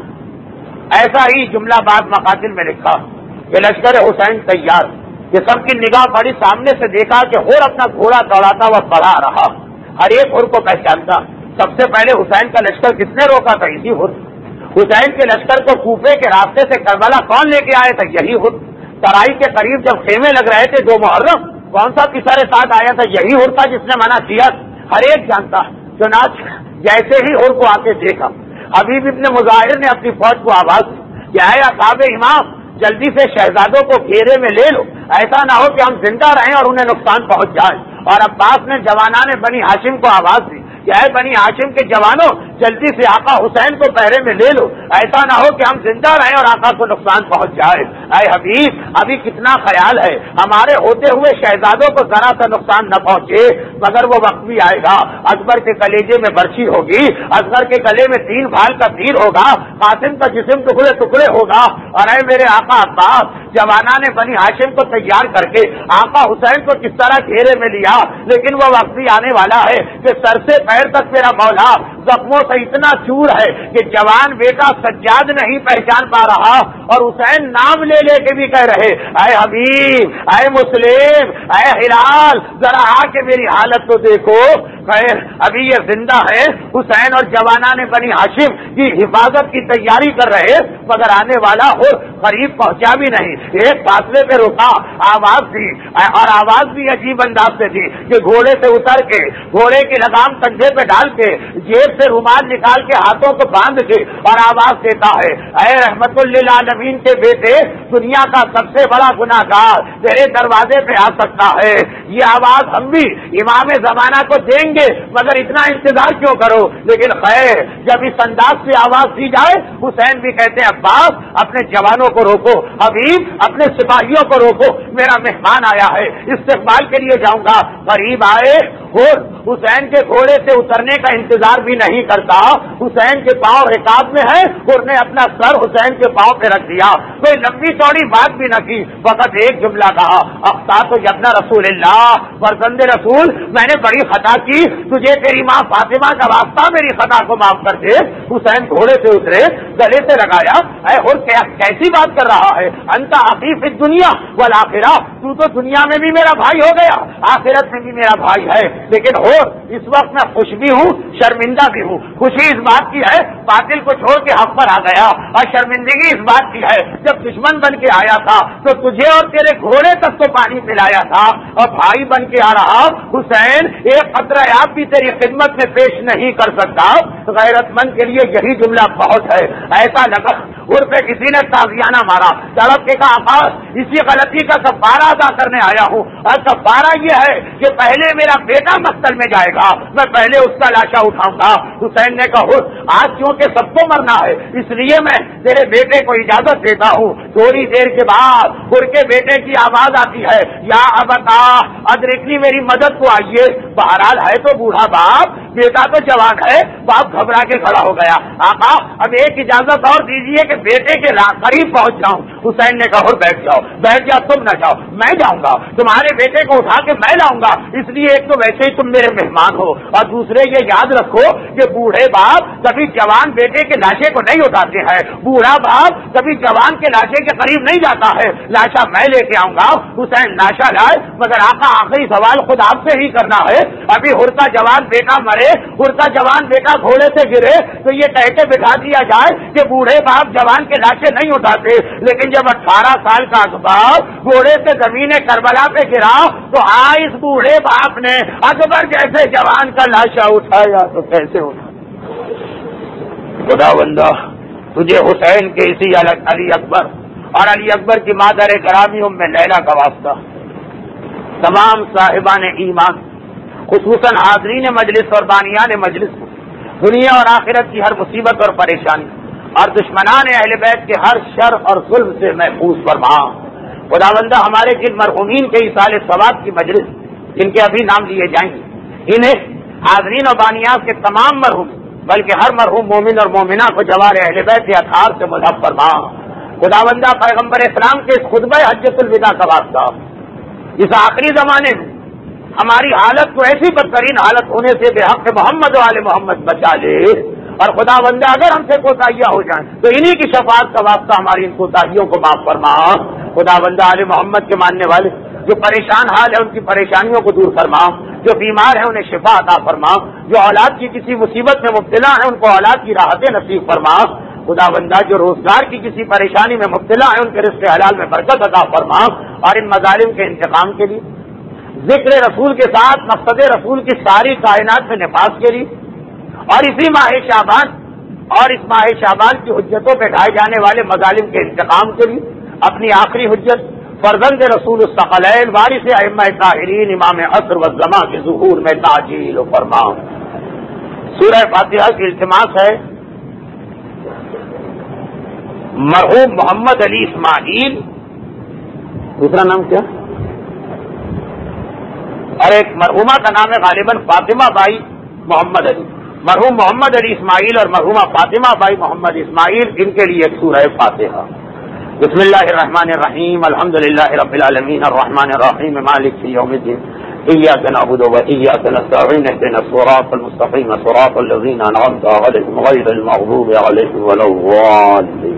ایسا ہی جملہ بعد مقاتل میں لکھا کہ لشکر حسین تیار، کہ سب کی نگاہ پڑی، سامنے سے دیکھا کہ ہور اپنا گھوڑا دوڑاتا ہوا بڑھا رہا، ہر ایک ہور کو پہچانتا۔ سب سے پہلے حسین کا لشکر کس نے روکا تھا؟ اسی ہور۔ حسین کے لشکر کو کوفے کے راستے سے کربلا کون لے کے آئے تھا؟ یہی ہور۔ ترائی کے قریب جب خیمے لگ رہے تھے 2 محرم، کون سا کسارے ساتھ آیا تھا؟ یہی ہور تھا جس نے منع کیا، ہر ایک جانتا۔ چنانچہ جیسے ہی ہور کو آ کے دیکھا، حبیب ابن مظاہر نے اپنی فوج کو آواز دی کہ اے اصحاب امام، جلدی سے شہزادوں کو گھیرے میں لے لو، ایسا نہ ہو کہ ہم زندہ رہیں اور انہیں نقصان پہنچ جائے۔ اور عباس نے جوانان بنی ہاشم کو آواز دی کہ اے بنی ہاشم کے جوانوں، جلدی سے آقا حسین کو پہرے میں لے لو، ایسا نہ ہو کہ ہم زندہ رہیں اور آقا کو نقصان پہنچ جائے۔ اے حبیب، ابھی کتنا خیال ہے ہمارے ہوتے ہوئے شہزادوں کو ذرا سا نقصان نہ پہنچے، مگر وہ وقت بھی آئے گا، اکبر کے کلیجے میں برچی ہوگی، اصغر کے گلے میں 3 بھال کا تیر ہوگا، قاسم کا جسم ٹکڑے ٹکڑے ہوگا، اور اے میرے آقا عباس، جوانان بنی ہاشم کو تیار کر کے آقا حسین کو کس طرح گھیرے میں لیا، لیکن وہ وقت بھی آنے والا ہے کہ سر سے پیر تک میرا مولا زخموں سے اتنا چور ہے کہ جوان بیٹا سجاد نہیں پہچان پا رہا، اور حسین نام لے لے کے بھی کہہ رہے اے حبیب، اے مسلم، اے ہلال، ذرا آ کے میری حالت تو دیکھو۔ خیر ابھی یہ زندہ ہے، حسین اور جوانان بنی ہاشم کی حفاظت کی تیاری کر رہے، مگر آنے والا ہو قریب پہنچا بھی نہیں، ایک فاصلے پہ رکا، آواز دی، اور آواز بھی عجیب انداز سے دی کہ گھوڑے سے اتر کے، گھوڑے کی لگام کندھے پہ ڈال کے، جیب سے رومال نکال کے ہاتھوں کو باندھ کے، اور آواز دیتا ہے اے رحمت للعالمین کے بیٹے، دنیا کا سب سے بڑا گناہگار تیرے دروازے پہ آ سکتا ہے۔ یہ آواز ہم بھی امام زمانہ کو دیں گے، مگر اتنا انتظار کیوں کرو؟ لیکن خیر جب اس انداز سے آواز دی جائے، حسین بھی کہتے ہیں عباس اپنے جوانوں کو روکو، حبیب اپنے سپاہیوں کو روکو، میرا مہمان آیا ہے، استقبال کے لیے جاؤں گا۔ قریب آئے اور حسین کے گھوڑے سے اترنے کا انتظار بھی نہیں کرتا، حسین کے پاؤں رکاب میں ہے، اور نے اپنا سر حسین کے پاؤں پہ رکھ دیا، کوئی لمبی چوڑی بات بھی نہ کی، فقط ایک جملہ کہا اخطأت ابن رسول اللہ، فرزند رسول، میں نے بڑی خطا کی، تجھے تیری ماں فاطمہ کا واسطہ میری خطا کو معاف کر دے۔ حسین گھوڑے سے اترے، گلے سے لگایا، اے اور کیسی بات کر رہا ہے؟ انت اخی فی الدنیا والآخرہ، تو دنیا میں بھی میرا بھائی ہو گیا، آخرت میں بھی میرا بھائی ہے، لیکن ہو اس وقت میں خوش بھی ہوں، شرمندہ بھی ہوں۔ خوشی اس بات کی ہے باطل کو چھوڑ کے حق پر آ گیا، اور شرمندگی اس بات کی ہے جب دشمن بن کے آیا تھا تو تجھے اور تیرے گھوڑے تک تو پانی پلایا تھا، اور بھائی بن کے آ رہا حسین ایک قطرہ آب بھی تیری خدمت میں پیش نہیں کر سکتا۔ غیرت مند کے لیے یہی جملہ بہت ہے۔ ایسا لگا اور پہ کسی نے تازیانہ مارا، تڑپ کے کہا آقا اسی غلطی کا کفارہ ادا کرنے آیا ہوں، اور کفارہ یہ ہے کہ پہلے میرا بیٹا مقتل میں جائے گا، میں پہلے اس کا لاشا اٹھاؤں گا۔ حسین نے کہا آج کیونکہ سب کو مرنا ہے اس لیے میں تیرے بیٹے کو اجازت دیتا ہوں۔ تھوڑی دیر کے بعد ان کے بیٹے کی آواز آتی ہے، یا ابتا ادرکنی، میری مدد کو آئیے۔ بہرحال ہے تو بوڑھا باپ، بیٹا تو جوان ہے۔ باپ گھبرا کے کھڑا ہو گیا، آقا اب ایک اجازت اور دیجیے کہ بیٹے کے قریب پہنچ جاؤں۔ حسین نے کہا بیٹھ جاؤ، بیٹھ جاؤ، تم نہ جاؤ، میں جاؤں گا، تمہارے بیٹے کو اٹھا کے میں لاؤں گا، اس لیے ایک تو ویسے ہی تم میرے مہمان ہو، اور دوسرے یہ یاد رکھو کہ بوڑھے باپ کبھی جوان بیٹے کے لاشے کو نہیں اٹھاتے ہیں، بوڑھا باپ کبھی جوان کے لاشے کے قریب نہیں جاتا ہے، لاشا میں لے کے آؤں گا۔ حسین لاشا لائے، مگر آقا آخری سوال خود آپ سے ہی کرنا ہے، ابھی ہرتا جوان بیٹا مرے، ہرتا جوان بیٹا گھوڑے سے گرے تو یہ کہہ کے بٹھا دیا جائے کہ بوڑھے باپ جوان کے لاشے نہیں اٹھاتے، لیکن جب 18 سال کا اکبر گھوڑے سے زمین کربلا پہ گرا تو اس بوڑھے باپ نے اکبر جیسے جوان کا لاشا اٹھایا تو کیسے اٹھا؟ خدا بندہ تجھے حسین کے اسی علی اکبر اور علی اکبر کی مادر گرامی ام لیلا کا واسطہ، تمام صاحبان ایمان خصوصاً حاضرین مجلس اور بانیان مجلس کو دنیا اور آخرت کی ہر مصیبت اور پریشانی اور دشمنان اہل بیت کے ہر شر اور ظلم سے محفوظ فرما۔ خداوندہ ہمارے جن مرحومین کے ایصال ثواب کی مجلس جن کے ابھی نام لیے جائیں گے، انہیں حاضرین اور بانیات کے تمام مرحوم بلکہ ہر مرحوم مومن اور مومنہ کو جوار اہل بیت کے اطہار سے مذہب فرما۔ خداوندہ پیغمبر اسلام کے اس خطبہ حجۃ الوداع کا واسطہ اس آخری زمانے میں ہماری حالت کو ایسی بدترین حالت ہونے سے بے حق محمد و آل محمد بچا لے، اور خدا بندہ اگر ہم سے کوتاہیاں ہو جائیں تو انہی کی شفاعت کا واسطہ ہماری ان کوتاہیوں کو معاف فرما۔ خدا بندہ آل محمد کے ماننے والے جو پریشان حال ہے ان کی پریشانیوں کو دور فرما، جو بیمار ہیں انہیں شفا عطا فرما، جو اولاد کی کسی مصیبت میں مبتلا ہیں ان کو اولاد کی راحتیں نصیب فرما۔ خدا بندہ جو روزگار کی کسی پریشانی میں مبتلا ہیں ان کے رزق حلال میں برکت عطا فرما، اور ان مظالم کے انتقام کے لیے ذکر رسول کے ساتھ مقصد رسول کی ساری کائنات میں نفاذ کے لیے، اور اسی ماہ شعبان اور اس ماہ شعبان کی حجتوں پہ ڈھائے جانے والے مظالم کے انتقام کے لیے اپنی آخری حجت فرزند رسول الثقلین وارث ائمہ طاہرین امام عصر والزمان کے ظہور میں تعجیل فرما۔ سورہ فاتحہ کی التماس ہے مرحوم محمد علی اسماعیل، دوسرا نام کیا، اور ایک مرحومہ کا نام ہے غالباً فاطمہ بائی محمد علی، مرحوم محمد علی اسماعیل اور مرحومہ فاطمہ بائی محمد اسماعیل، ان کے لیے ایک سورہ فاتحہ۔ بسم اللہ الرحمن الرحیم، الحمدللہ رب العالمین الرحمن الرحیم مالک یوم الدین، ایاک نعبد و ایاک نستعین اهدنا الصراط المستقیم صراط الذین انعمت علیہم غیر المغضوب علیہم ولا الضالین۔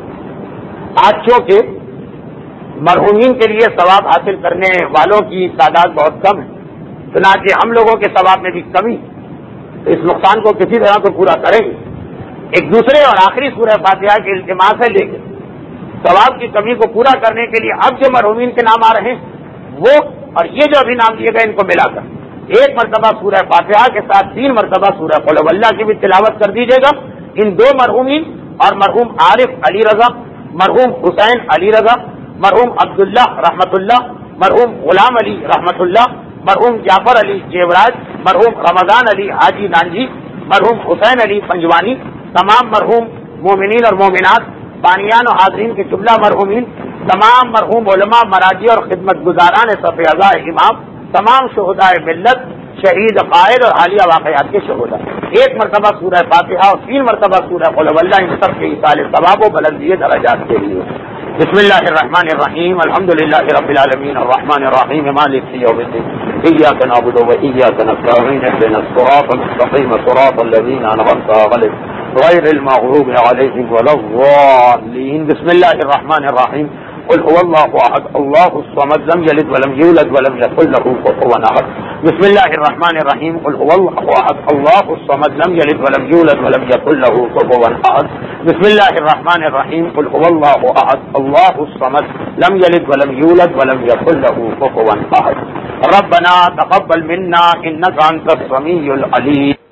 آج چونکہ مرحومین کے لیے ثواب حاصل کرنے والوں کی تعداد بہت کم ہے، چنانچہ ہم لوگوں کے ثواب میں بھی کمی، تو اس نقصان کو کسی طرح تو پورا کریں گے۔ ایک دوسرے اور آخری سورہ فاتحہ کی التماس ہے، لیکن ثواب کی کمی کو پورا کرنے کے لیے اب جو مرحومین کے نام آ رہے ہیں وہ اور یہ جو ابھی نام لیے گئے ان کو ملا کر ایک مرتبہ سورہ فاتحہ کے ساتھ 3 مرتبہ سورہ قل هو اللہ کی بھی تلاوت کر دیجیے گا۔ ان 2 مرحومین اور مرحوم عارف علی رضا، مرحوم حسین علی رضا، مرحوم عبداللہ رحمت اللہ، مرحوم غلام علی رحمت اللہ، مرحوم جعفر علی جیوراج، مرحوم رمضان علی حاجی نانجی، مرحوم حسین علی پنجوانی، تمام مرحوم مومنین اور مومنات، بانیان و حاضرین کے جملہ مرحومین، تمام مرحوم علماء مراجع اور خدمت گزاران صف اعضاء امام، تمام شہداء ملت، شہید قائد اور حالیہ واقعات کے شہداء، 1 مرتبہ سورہ فاتحہ اور 3 مرتبہ سورہ قل هو اللہ، ان سب کے ایصال ثواب و بلندی درجات کے لیے۔ بسم اللہ الرحمن الرحیم، الحمدللہ رب العالمین الرحمن الرحیم مالک یوم الدین، ایاک نعبد و ایاک نستعین اهدنا الصراط المستقیم صراط الذین انعمت علیہم غیر المغضوب علیہم ولا الضالین۔ بسم اللہ الرحمن الرحیم، قل هو اللہ احد اللہ الصمد لم یلد ولم یولد ولم یکن له کفوا احد۔ بسم اللہ الرحمن الرحیم، قل هو اللہ احد اللہ الصمد لم یلد ولم یولد ولم یکن له کفوا احد۔ بسم اللہ الرحمن الرحیم، قل هو اللہ احد اللہ الصمد لم یلد ولم یولد ولم یکن له کفوا احد۔ ربنا تقبل منا انک انت السمیع العلیم۔